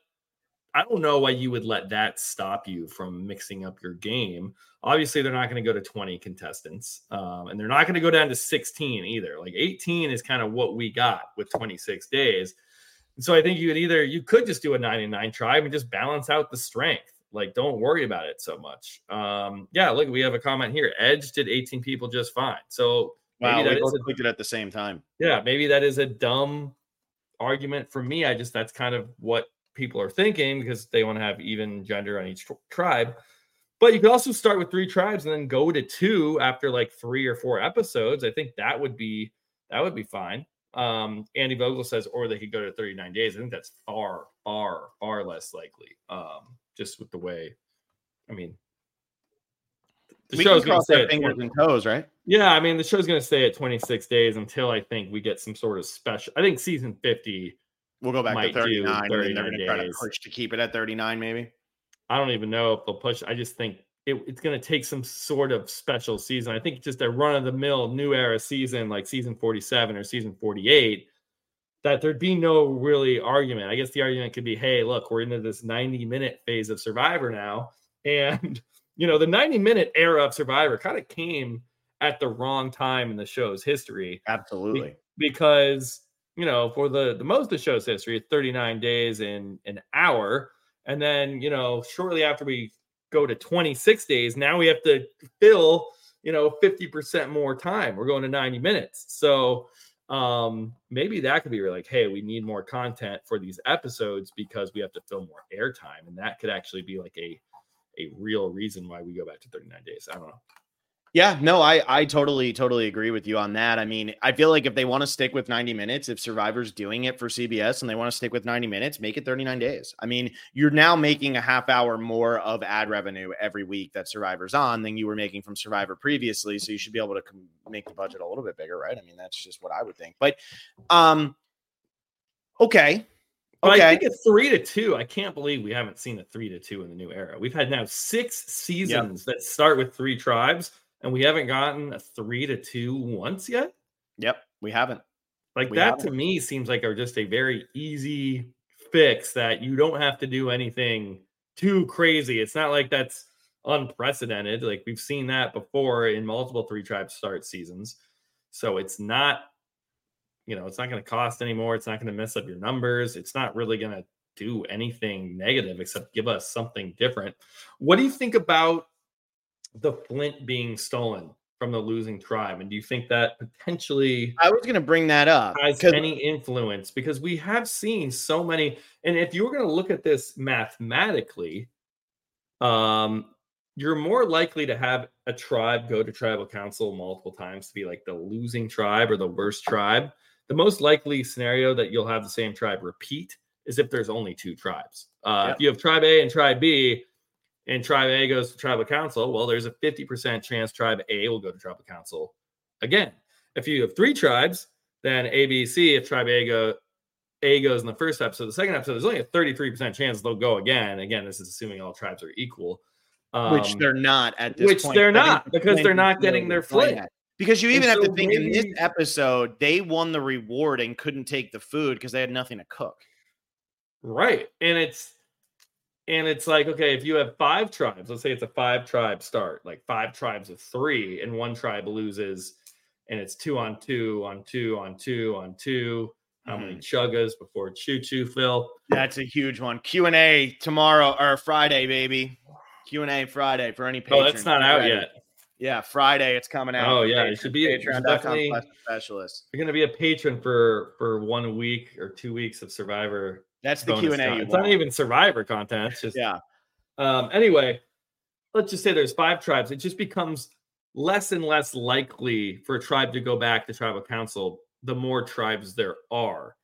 I don't know why you would let that stop you from mixing up your game. Obviously, they're not going to go to twenty contestants, um, and they're not going to go down to sixteen either. Like eighteen is kind of what we got with twenty-six days. And so I think you could either, you could just do a nine and nine tribe and just balance out the strength. Like, don't worry about it so much. Um, yeah, look, we have a comment here. Edge did eighteen people just fine. So wow, maybe we that both is a, clicked it at the same time. Yeah, maybe that is a dumb argument for me. I just, that's kind of what people are thinking because they want to have even gender on each tribe. But you could also start with three tribes and then go to two after like three or four episodes. I think that would be that would be fine. Um, Andy Vogel says, or they could go to thirty-nine days. I think that's far, far, far less likely. Um, just with the way, I mean, the we show's can going to cross stay our fingers and toes, right? Yeah, I mean, the show's going to stay at twenty-six days until I think we get some sort of special. I think season fifty. We'll go back to thirty-nine, and then they're going to try to days. push to keep it at thirty-nine, maybe. I don't even know if they'll push. I just think it, it's going to take some sort of special season. I think just a run-of-the-mill new era season like season forty-seven or season forty-eight, that there'd be no really argument. I guess the argument could be, hey, look, we're into this ninety-minute phase of Survivor now. And, you know, the ninety-minute era of Survivor kind of came at the wrong time in the show's history. Absolutely. Be- because... you know, for the, the most of the show's history, it's thirty-nine days in an hour. And then, you know, shortly after we go to twenty-six days, now we have to fill, you know, fifty percent more time. We're going to ninety minutes. So Um, maybe that could be like, hey, we need more content for these episodes because we have to fill more airtime, and that could actually be like a a real reason why we go back to thirty-nine days. I don't know. Yeah, no, I I totally totally agree with you on that. I mean, I feel like if they want to stick with ninety minutes, if Survivor's doing it for C B S and they want to stick with ninety minutes, make it thirty-nine days. I mean, you're now making a half hour more of ad revenue every week that Survivor's on than you were making from Survivor previously, so you should be able to com- make the budget a little bit bigger, right? I mean, that's just what I would think. But um okay. But Okay. I think it's three to two. I can't believe we haven't seen a three to two in the new era. We've had now six seasons yep. that start with three tribes, and we haven't gotten a three to two once yet. Yep, we haven't. Like we that haven't. to me seems like are just a very easy fix that you don't have to do anything too crazy. It's not like that's unprecedented. Like we've seen that before in multiple three tribe start seasons. So it's not, you know, it's not going to cost anymore. It's not going to mess up your numbers. It's not really going to do anything negative except give us something different. What do you think about the Flint being stolen from the losing tribe? And do you think that potentially I was going to bring that up has any influence? Because we have seen so many, and if you were going to look at this mathematically, um, you're more likely to have a tribe go to tribal council multiple times to be like the losing tribe or the worst tribe. The most likely scenario that you'll have the same tribe repeat is if there's only two tribes. Uh, Yep. If you have tribe A and tribe B, and tribe A goes to tribal council, well, there's a fifty percent chance tribe A will go to tribal council again. If you have three tribes, then A, B, C, if tribe A go A goes in the first episode, the second episode, there's only a thirty-three percent chance they'll go again. Again, this is assuming all tribes are equal. Um, which they're not at this which point. they're I think not the because Flint they're is not really getting their playing Flint. it. Because you even And have so to think in this maybe- episode, they won the reward and couldn't take the food because they had nothing to cook. Right. And it's and it's like, okay, if you have five tribes, let's say it's a five tribe start, like five tribes of three, and one tribe loses, and it's two on two on two on two on two. How many chuggas before choo choo, Phil? That's a huge one. Q and A tomorrow or Friday, baby. Q and A Friday for any Oh, patrons. that's not out Ready. yet. Yeah, Friday it's coming out. Oh for yeah, it patrons. should be. It should Patreon dot com definitely. slash specialist. You're gonna be a patron for for one week or two weeks of Survivor. That's the bonus Q and A. content. You It's want. not even Survivor content. It's just Yeah. Um, anyway, let's just say there's five tribes. It just becomes less and less likely for a tribe to go back to tribal council the more tribes there are.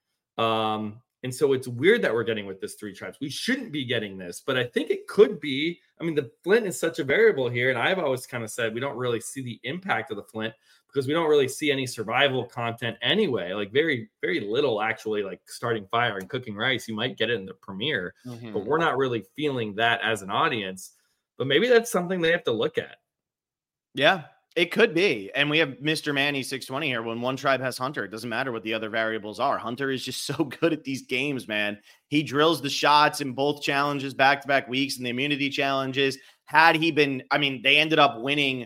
Um, and so it's weird that we're getting with this three tribes. We shouldn't be getting this, but I think it could be. I mean, the Flint is such a variable here. And I've always kind of said we don't really see the impact of the Flint because we don't really see any survival content anyway. Like very, very little actually, like starting fire and cooking rice. You might get it in the premiere, Mhm. but we're not really feeling that as an audience. But maybe that's something they have to look at. Yeah, it could be. And we have Mister Manny six twenty here. When one tribe has Hunter, it doesn't matter what the other variables are. Hunter is just so good at these games, man. He drills the shots in both challenges back-to-back weeks and the immunity challenges. Had he been, I mean, they ended up winning,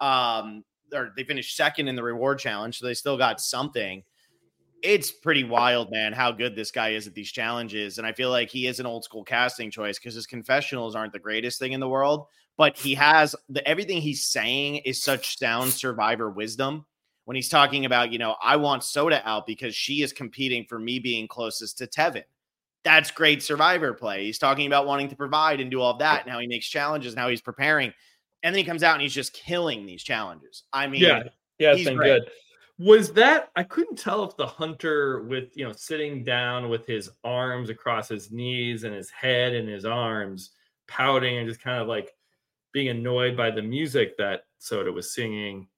um, or they finished second in the reward challenge, so they still got something. It's pretty wild, man, how good this guy is at these challenges. And I feel like he is an old school casting choice because his confessionals aren't the greatest thing in the world, but he has the everything he's saying is such sound survivor wisdom. When he's talking about, you know, I want Soda out because she is competing for me being closest to Tevin. That's great survivor play. He's talking about wanting to provide and do all of that and how he makes challenges and how he's preparing. And then he comes out and he's just killing these challenges. I mean, Yeah, yeah, it's he's been great. good. Was that I couldn't tell if the Hunter with, you know, sitting down with his arms across his knees and his head in his arms, pouting and just kind of like being annoyed by the music that Soda was singing.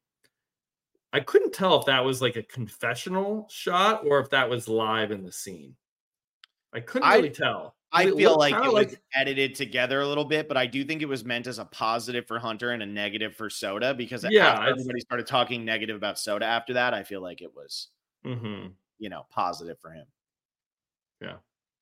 I couldn't tell if that was like a confessional shot or if that was live in the scene. I couldn't I- really tell. I It feel looked like it kinda was edited together a little bit, but I do think it was meant as a positive for Hunter and a negative for Soda because Yeah, after it's- everybody started talking negative about Soda after that, I feel like it was, Mhm. you know, positive for him. Yeah.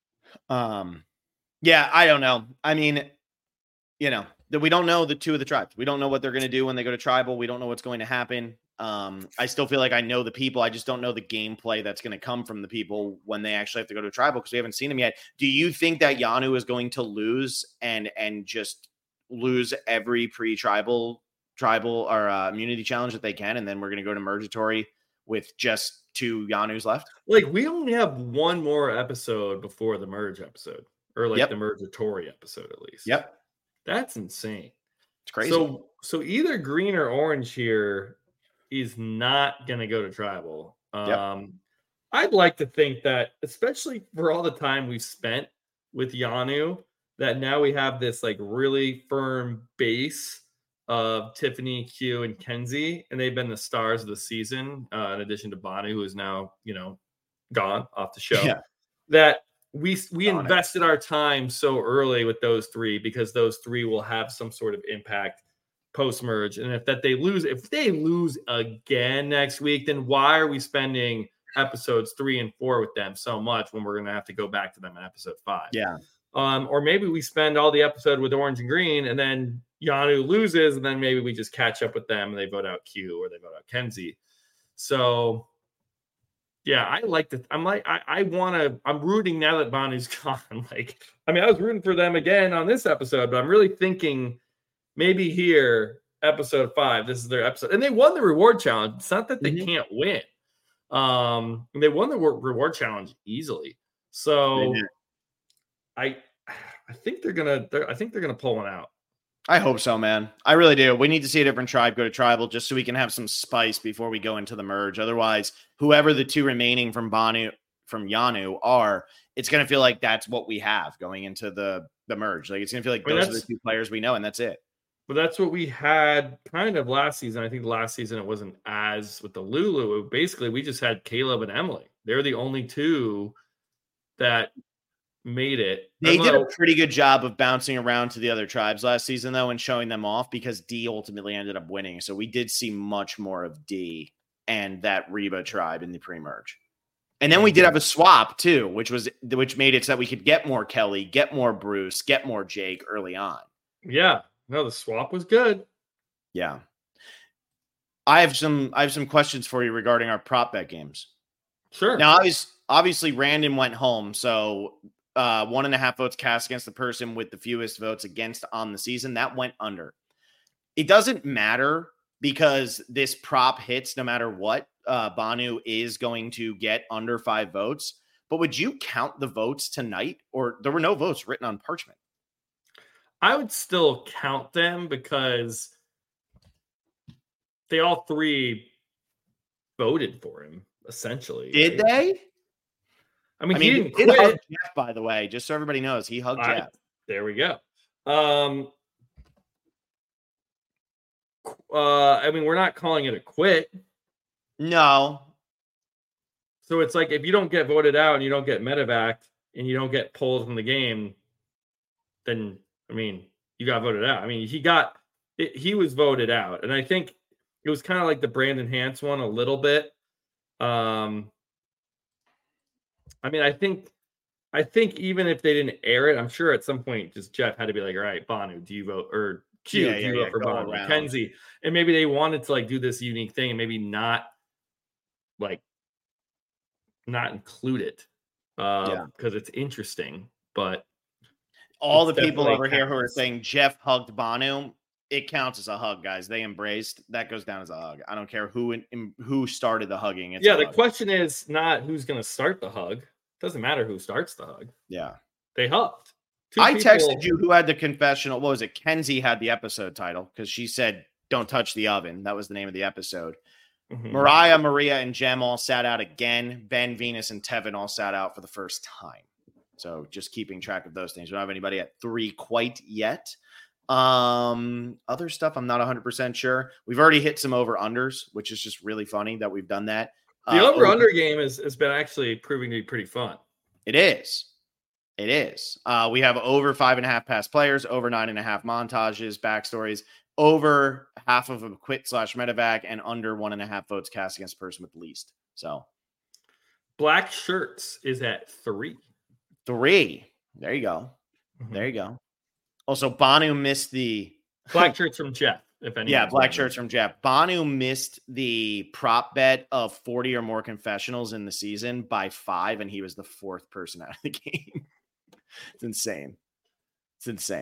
Um, yeah, I don't know. I mean, you know, that we don't know the two of the tribes. We don't know what they're going to do when they go to tribal. We don't know what's going to happen. Um, I still feel like I know the people. I just don't know the gameplay that's going to come from the people when they actually have to go to tribal because we haven't seen them yet. Do you think that Yanu is going to lose and and just lose every pre-tribal tribal or uh, immunity challenge that they can, and then we're going to go to Mergatory with just two Yanus left. Like, we only have one more episode before the merge episode, or like Yep. the Mergatory episode at least. Yep. That's insane. It's crazy. So, so either green or orange here is not going to go to tribal. Yep. Um, I'd like to think that, especially for all the time we've spent with Yanu, that now we have this like really firm base of Tiffany, Q, and Kenzie, and they've been the stars of the season, uh, in addition to Banu, who is now, you know, gone off the show. Yeah. That we we Gone invested our time so early with those three because those three will have some sort of impact post merge. And if that they lose, if they lose again next week, then why are we spending episodes three and four with them so much when we're going to have to go back to them in episode five? Yeah. Um, or maybe we spend all the episode with orange and green, and then Yanu loses, and then maybe we just catch up with them and they vote out Q or they vote out Kenzie. So, yeah, I like to. I'm like, I, I want to. I'm rooting now that Banu's gone. Like, I mean, I was rooting for them again on this episode, but I'm really thinking maybe here, episode five, this is their episode, and they won the reward challenge. It's not that they Mhm. can't win. Um, they won the reward challenge easily. So, I, I think they're gonna. They're, I think they're gonna pull one out. I hope so, man. I really do. We need to see a different tribe go to tribal just so we can have some spice before we go into the merge. Otherwise, whoever the two remaining from Banu from Yanu are, it's going to feel like that's what we have going into the, the merge. Like it's going to feel like I mean, those are the that's- two players we know, and that's it. But that's what we had kind of last season. I think last season it wasn't as with the Lulu. Basically, we just had Caleb and Emily. They're the only two that made it. They did a Although- pretty good job of bouncing around to the other tribes last season, though, and showing them off because D ultimately ended up winning. So we did see much more of D and that Reba tribe in the pre-merge. And then we did have a swap too, which was which made it so that we could get more Kelly, get more Bruce, get more Jake early on. Yeah, no, the swap was good. Yeah. I have some I have some questions for you regarding our prop bet games. Sure. Now, obviously, obviously Random went home, so uh, one and a half votes cast against the person with the fewest votes against on the season. That went under. It doesn't matter because this prop hits no matter what. Uh, Banu is going to get under five votes. But would you count the votes tonight? Or there were no votes written on parchment? I would still count them because they all three voted for him, essentially. Did right? they? I mean, I he mean, didn't he did quit. hug Jeff, by the way, just so everybody knows. He hugged I- Jeff. There we go. Um, uh, I mean, we're not calling it a quit. No. So it's like if you don't get voted out and you don't get medevac and you don't get pulled from the game, then I mean you got voted out. I mean he got it, he was voted out, and I think it was kind of like the Brandon Hance one a little bit. Um, I mean I think I think even if they didn't air it, I'm sure at some point just Jeff had to be like, all right, Banu, do you vote or Q, Yeah, do yeah, you vote yeah, for go Banu, around. Kenzie, and maybe they wanted to like do this unique thing and maybe not like. Not include it um, Yeah. because it's interesting, but All It's the people definitely over here who are counts. saying Jeff hugged Banu, it counts as a hug, guys. They embraced. That goes down as a hug. I don't care who in, who started the hugging. It's yeah, a the hug. question is not who's going to start the hug. Doesn't matter who starts the hug. Yeah. They hugged. Two I people- texted you who had the confessional. What was it? Kenzie had the episode title because she said, "Don't touch the oven." That was the name of the episode. Mhm. Mariah, Maria, and Jem all sat out again. Ben, Venus, and Tevin all sat out for the first time. So just keeping track of those things. We don't have anybody at three quite yet. Um, other stuff, I'm not one hundred percent sure. We've already hit some over-unders, which is just really funny that we've done that. The Uh, over-under game has, has been actually proving to be pretty fun. It is. It is. Uh, we have over five and a half past players, over nine and a half montages, backstories, over half of a quit slash medevac, and under one and a half votes cast against the person with the least. So Black Shirts is at three. three. There you go. There you go. Also, Banu missed the Black Shirts from Jeff, if any. yeah, black shirts from Jeff. Banu missed the prop bet of forty or more confessionals in the season by five, and he was the fourth person out of the game. It's insane. It's insane.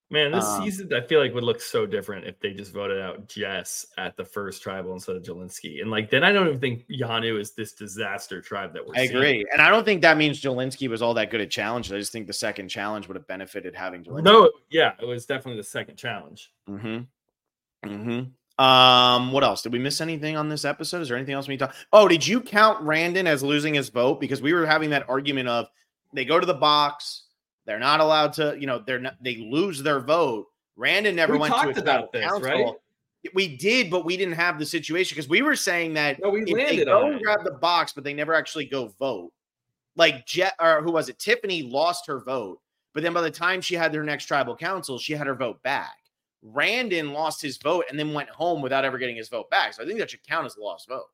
Man, this Um, season I feel like would look so different if they just voted out Jess at the first tribal instead of Jelinski. And like then I don't even think Yanu is this disaster tribe that we're I seeing. agree. And I don't think that means Jelinski was all that good at challenges. I just think the second challenge would have benefited having Jelinski. No, yeah, it was definitely the second challenge. Mm-hmm. Mm-hmm. Um, what else? Did we miss anything on this episode? Is there anything else we need to talk? Oh, did you count Randon as losing his vote? Because we were having that argument of they go to the box, they're not allowed to, you know, they're not, they lose their vote. Randon never We went to a talked about tribal this, council. right? We did, but we didn't have the situation because we were saying that No, we if they landed go on and it. grab the box, but they never actually go vote. Like Jet, or who was it? Tiffany lost her vote, but then by the time she had her next tribal council, she had her vote back. Randon lost his vote and then went home without ever getting his vote back. So I think that should count as a lost vote.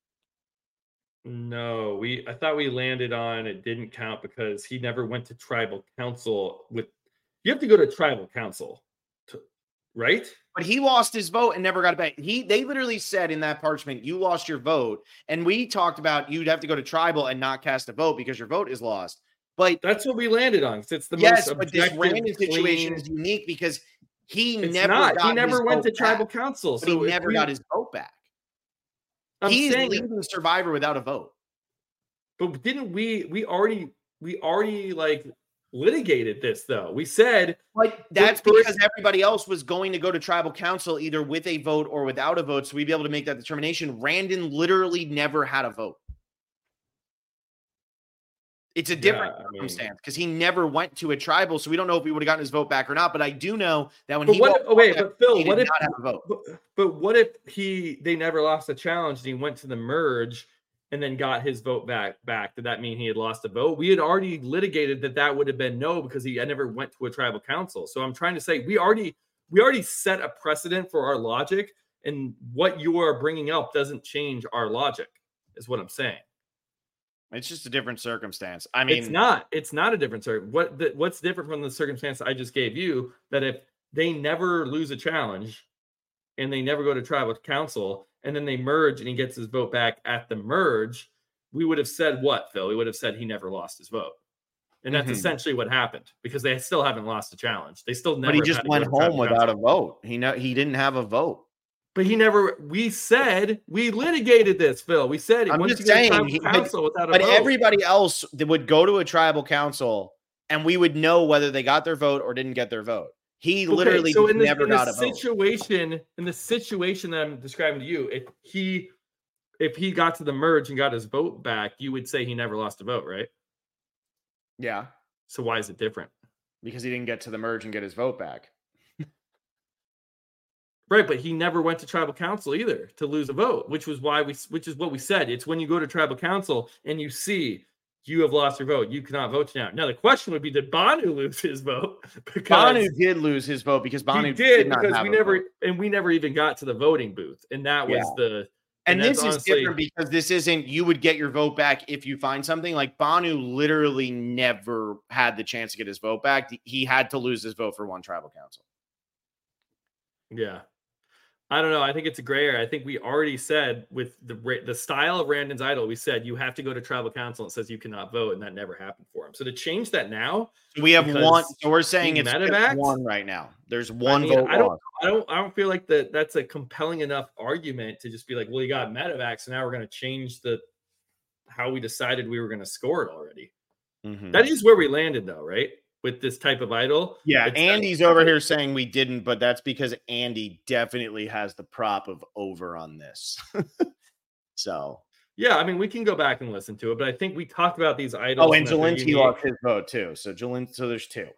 No, we I thought we landed on it didn't count because he never went to tribal council with you have to go to tribal council, to, right? But he lost his vote and never got it back. He they literally said in that parchment, you lost your vote. And we talked about you'd have to go to tribal and not cast a vote because your vote is lost. But That's what we landed on. It's the yes, most but this objective, Randon situation clean- is unique because he It's never not. got He never his went to vote tribal back, council, but so he if never we- got his vote back. I'm He's saying, leaving Survivor without a vote. but didn't we? We already we already like litigated this though. We said But that's first- because everybody else was going to go to tribal council either with a vote or without a vote. So we'd be able to make that determination. Randon literally never had a vote. It's a different Yeah, I mean- circumstance because he never went to a tribal. So we don't know if he would have gotten his vote back or not. But I do know that when But he what walked if, okay, off that, but Phil, he did what if not have a vote. But, but what if he they never lost a challenge and he went to the merge and then got his vote back back? Did that mean he had lost a vote? We had already litigated that that would have been no because he never went to a tribal council. So I'm trying to say we already we already set a precedent for our logic, and what you are bringing up doesn't change our logic. Is what I'm saying. It's just a different circumstance. I mean, It's not. It's not a different circumstance. What the, what's different from the circumstance I just gave you? That if they never lose a challenge and they never go to tribal council and then they merge and he gets his vote back at the merge, we would have said what, Phil? We would have said he never lost his vote. And that's Mhm. essentially what happened because they still haven't lost a challenge. They still never but he had just to go went to tribal home without council. a vote. He no, he didn't have a vote. But he never. We said we litigated this, Phil. We said he I'm went just to go to saying, tribal he- but- council without a But vote. everybody else that would go to a tribal council and we would know whether they got their vote or didn't get their vote. He Okay, literally so in this, never in got a the vote. situation in the situation that I'm describing to you, if he if he got to the merge and got his vote back, you would say he never lost a vote, right? Yeah, So why is it different? because he didn't get to the merge and get his vote back. Right, but he never went to tribal council either to lose a vote, which was why we which is what we said. It's when you go to tribal council and you see you have lost your vote, you cannot vote now. Now the question would be, did Banu lose his vote? Because Banu did lose his vote because Banu he did not because have we a never vote. and we never even got to the voting booth, and that was Yeah. the And, and this that's is honestly- different because this isn't you would get your vote back if you find something. Like Banu literally never had the chance to get his vote back. He had to lose his vote for one tribal council. Yeah. I don't know. I think it's a gray area. I think we already said with the ra- the style of Randon's idol, we said you have to go to tribal council and it says you cannot vote, and that never happened for him. So to change that now, So we have Because one. So we're saying he it's just medevacs? one right now. There's one mean, vote I don't- lost. I don't I don't feel like that that's a compelling enough argument to just be like, well, you got medevacs, so now we're going to change the how we decided we were going to score it already. Mhm. That is where we landed, though, right? With this type of idol. Yeah, It's- Andy's over here saying we didn't, but that's because Andy definitely has the prop of over on this. So, Yeah, I mean, we can go back and listen to it, but I think we talked about these idols. oh, and that they're Zelensky unique. lost his vote too. So Zelensky, so there's two.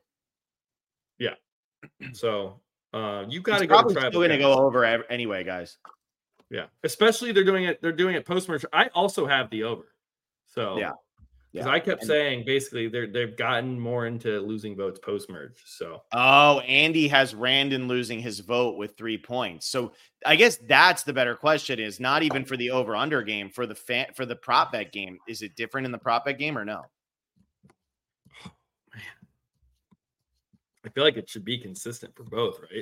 So uh, you got He's to go to probably tribal still going to council. go over ev- anyway, guys. Yeah, especially they're doing it. They're doing it post merge. I also have the over. So Yeah. because Yeah. I kept And- saying basically they're they've gotten more into losing votes post merge. So Oh, Andy has Randon losing his vote with three points. So I guess that's the better question is not even for the over under game for the fan for the prop bet game. Is it different in the prop bet game or no? I feel like it should be consistent for both, right?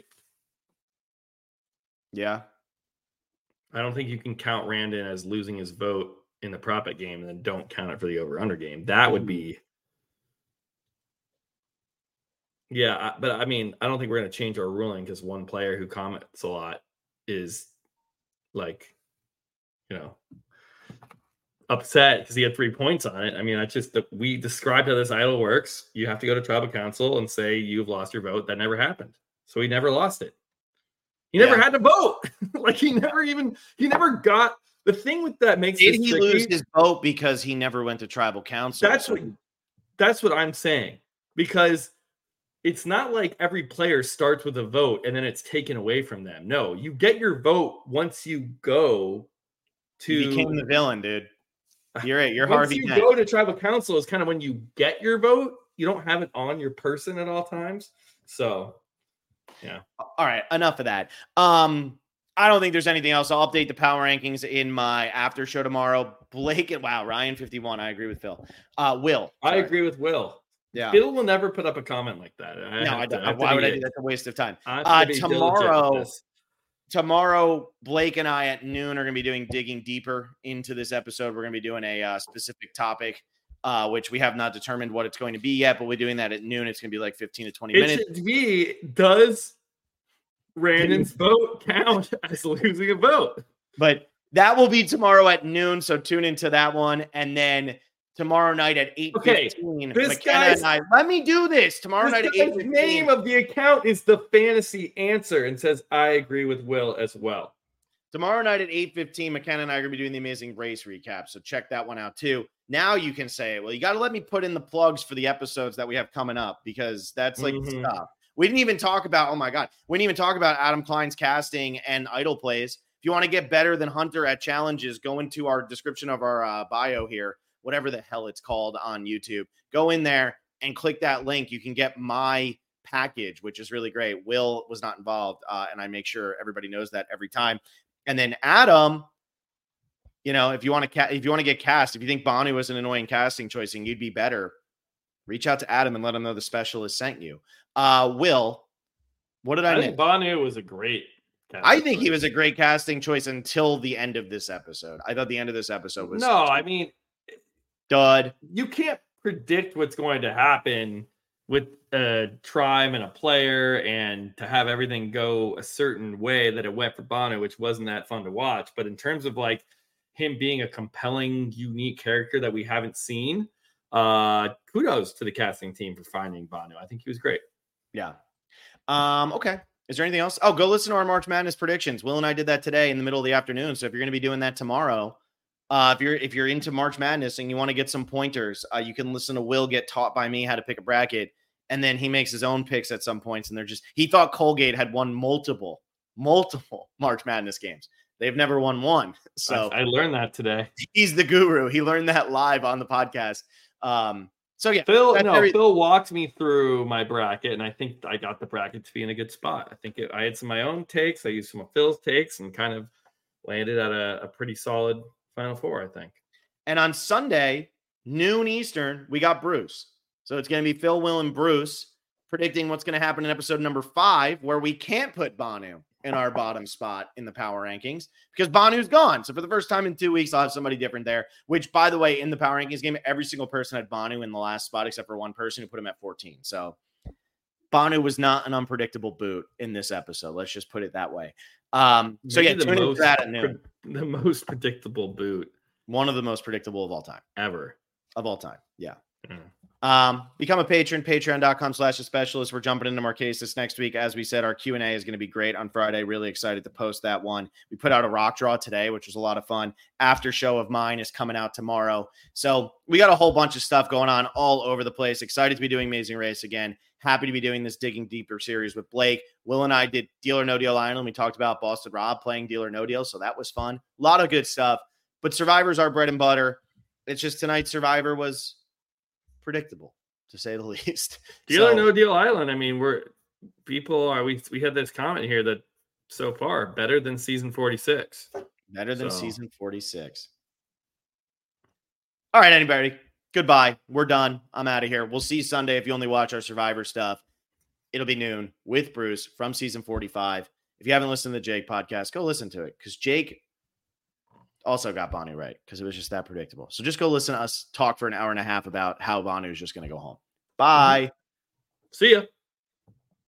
Yeah. I don't think you can count Randon as losing his vote in the prop bet game and then don't count it for the over under game. That would be Yeah, I- but I mean, I don't think we're going to change our ruling because one player who comments a lot is like, you know, upset because he had three points on it. I mean, that's just that we described how this idol works. You have to go to tribal council and say you've lost your vote. That never happened. So he never lost it. He never Yeah. had to vote. Like he never even he never got the thing with that makes Did this he tricky, lose his vote because he never went to tribal council? That's So what that's what I'm saying. Because it's not like every player starts with a vote and then it's taken away from them. No, you get your vote once you go to he became the villain, dude. You're right. You're once Harvey you Dent. go to tribal council is kind of when you get your vote. You don't have it on your person at all times. So, yeah. All right, enough of that. Um, I don't think there's anything else. I'll update the power rankings in my after show tomorrow. Blake and wow, Ryan fifty-one. I agree with Phil. Uh, Will. I sorry. agree with Will. Yeah. Phil will never put up a comment like that. I No, have I to- don't. I have to Why would be- I do that? That's a waste of time. I have to Uh, be diligent with tomorrow, this. tomorrow, Blake and I at noon are going to be doing digging deeper into this episode. We're going to be doing a uh, specific topic, uh, which we have not determined what it's going to be yet, but we're doing that at noon. It's going to be like fifteen to twenty It minutes. should be, does Brandon's vote count as losing a vote? But that will be tomorrow at noon. So tune into that one. And then tomorrow night at eight fifteen, this McKenna guy's- and I, let me do this tomorrow night at This eight guy's fifteen. name of the account is the fantasy answer and says, I agree with Will as well. Tomorrow night at eight fifteen, McKenna and I are going to be doing the Amazing Race recap. So check that one out too. Now you can say, well, you got to let me put in the plugs for the episodes that we have coming up because that's like Mhm. stuff. We didn't even talk about, oh my God, we didn't even talk about Adam Klein's casting and idol plays. If you want to get better than Hunter at challenges, go into our description of our uh, bio here, whatever the hell it's called on YouTube. Go in there and click that link. You can get my package, which is really great. Will was not involved, uh, and I make sure everybody knows that every time. And then Adam, you know, if you want to ca- if you want to get cast, if you think Banu was an annoying casting choice and you'd be better, reach out to Adam and let him know the specialist sent you. Uh, Will, what did I, I miss? think Banu was a great I think he was a great casting choice until the end of this episode. I thought the end of this episode was No, I mean, dud. you can't predict what's going to happen with a Trime and a player and to have everything go a certain way that it went for Banu, which wasn't that fun to watch. But in terms of like him being a compelling, unique character that we haven't seen, uh, kudos to the casting team for finding Banu. I think he was great. Yeah. Um, okay. Is there anything else? Oh, go listen to our March Madness predictions. Will and I did that today in the middle of the afternoon. So if you're going to be doing that tomorrow, uh, if you're if you're into March Madness and you want to get some pointers, uh, you can listen to Will get taught by me how to pick a bracket, and then he makes his own picks at some points. And they're just he thought Colgate had won multiple, multiple March Madness games. They've never won one. So I, I learned that today. he's the guru. He learned that live on the podcast. Um, so yeah, Phil, that's no, every- Phil walked me through my bracket, and I think I got the bracket to be in a good spot. I think it, I had some of my own takes. I used some of Phil's takes and kind of landed at a, a pretty solid Final Four, I think. And on Sunday, noon Eastern, we got Bruce. So it's going to be Phil, Will, and Bruce predicting what's going to happen in episode number five, where we can't put Banu in our bottom spot in the power rankings because Banu's gone. So for the first time in two weeks, I'll have somebody different there, which, by the way, in the power rankings game, every single person had Banu in the last spot except for one person who put him at fourteen. So Banu was not an unpredictable boot in this episode. Let's just put it that way. Um, so Maybe yeah, the tune into most that at noon. pre- the most predictable boot One of the most predictable of all time. ever. Of all time. Yeah. Mm. Um, become a patron, patreon.com slash a specialist. We're jumping into Marquesas next week. As we said, our Q and A is going to be great on Friday. Really excited to post that one. We put out a rock draw today, which was a lot of fun. After show of mine is coming out tomorrow. So we got a whole bunch of stuff going on all over the place. Excited to be doing Amazing Race again. Happy to be doing this Digging Deeper series with Blake. Will and I did Deal or No Deal Island. We talked about Boston Rob playing Deal or No Deal. So that was fun. A lot of good stuff. But Survivor's our bread and butter. It's just tonight's Survivor was predictable, to say the least. Deal or So- no deal island. I mean, we're people are we we had this comment here that so far better than season forty-six. Better than So- season forty-six. All right, anybody. Goodbye. We're done. I'm out of here. We'll see you Sunday if you only watch our Survivor stuff. It'll be noon with Bruce from season forty-five. If you haven't listened to the Jake podcast, go listen to it because Jake also got Bonnie right because it was just that predictable. So just go listen to us talk for an hour and a half about how Banu is just going to go home. Bye. See ya.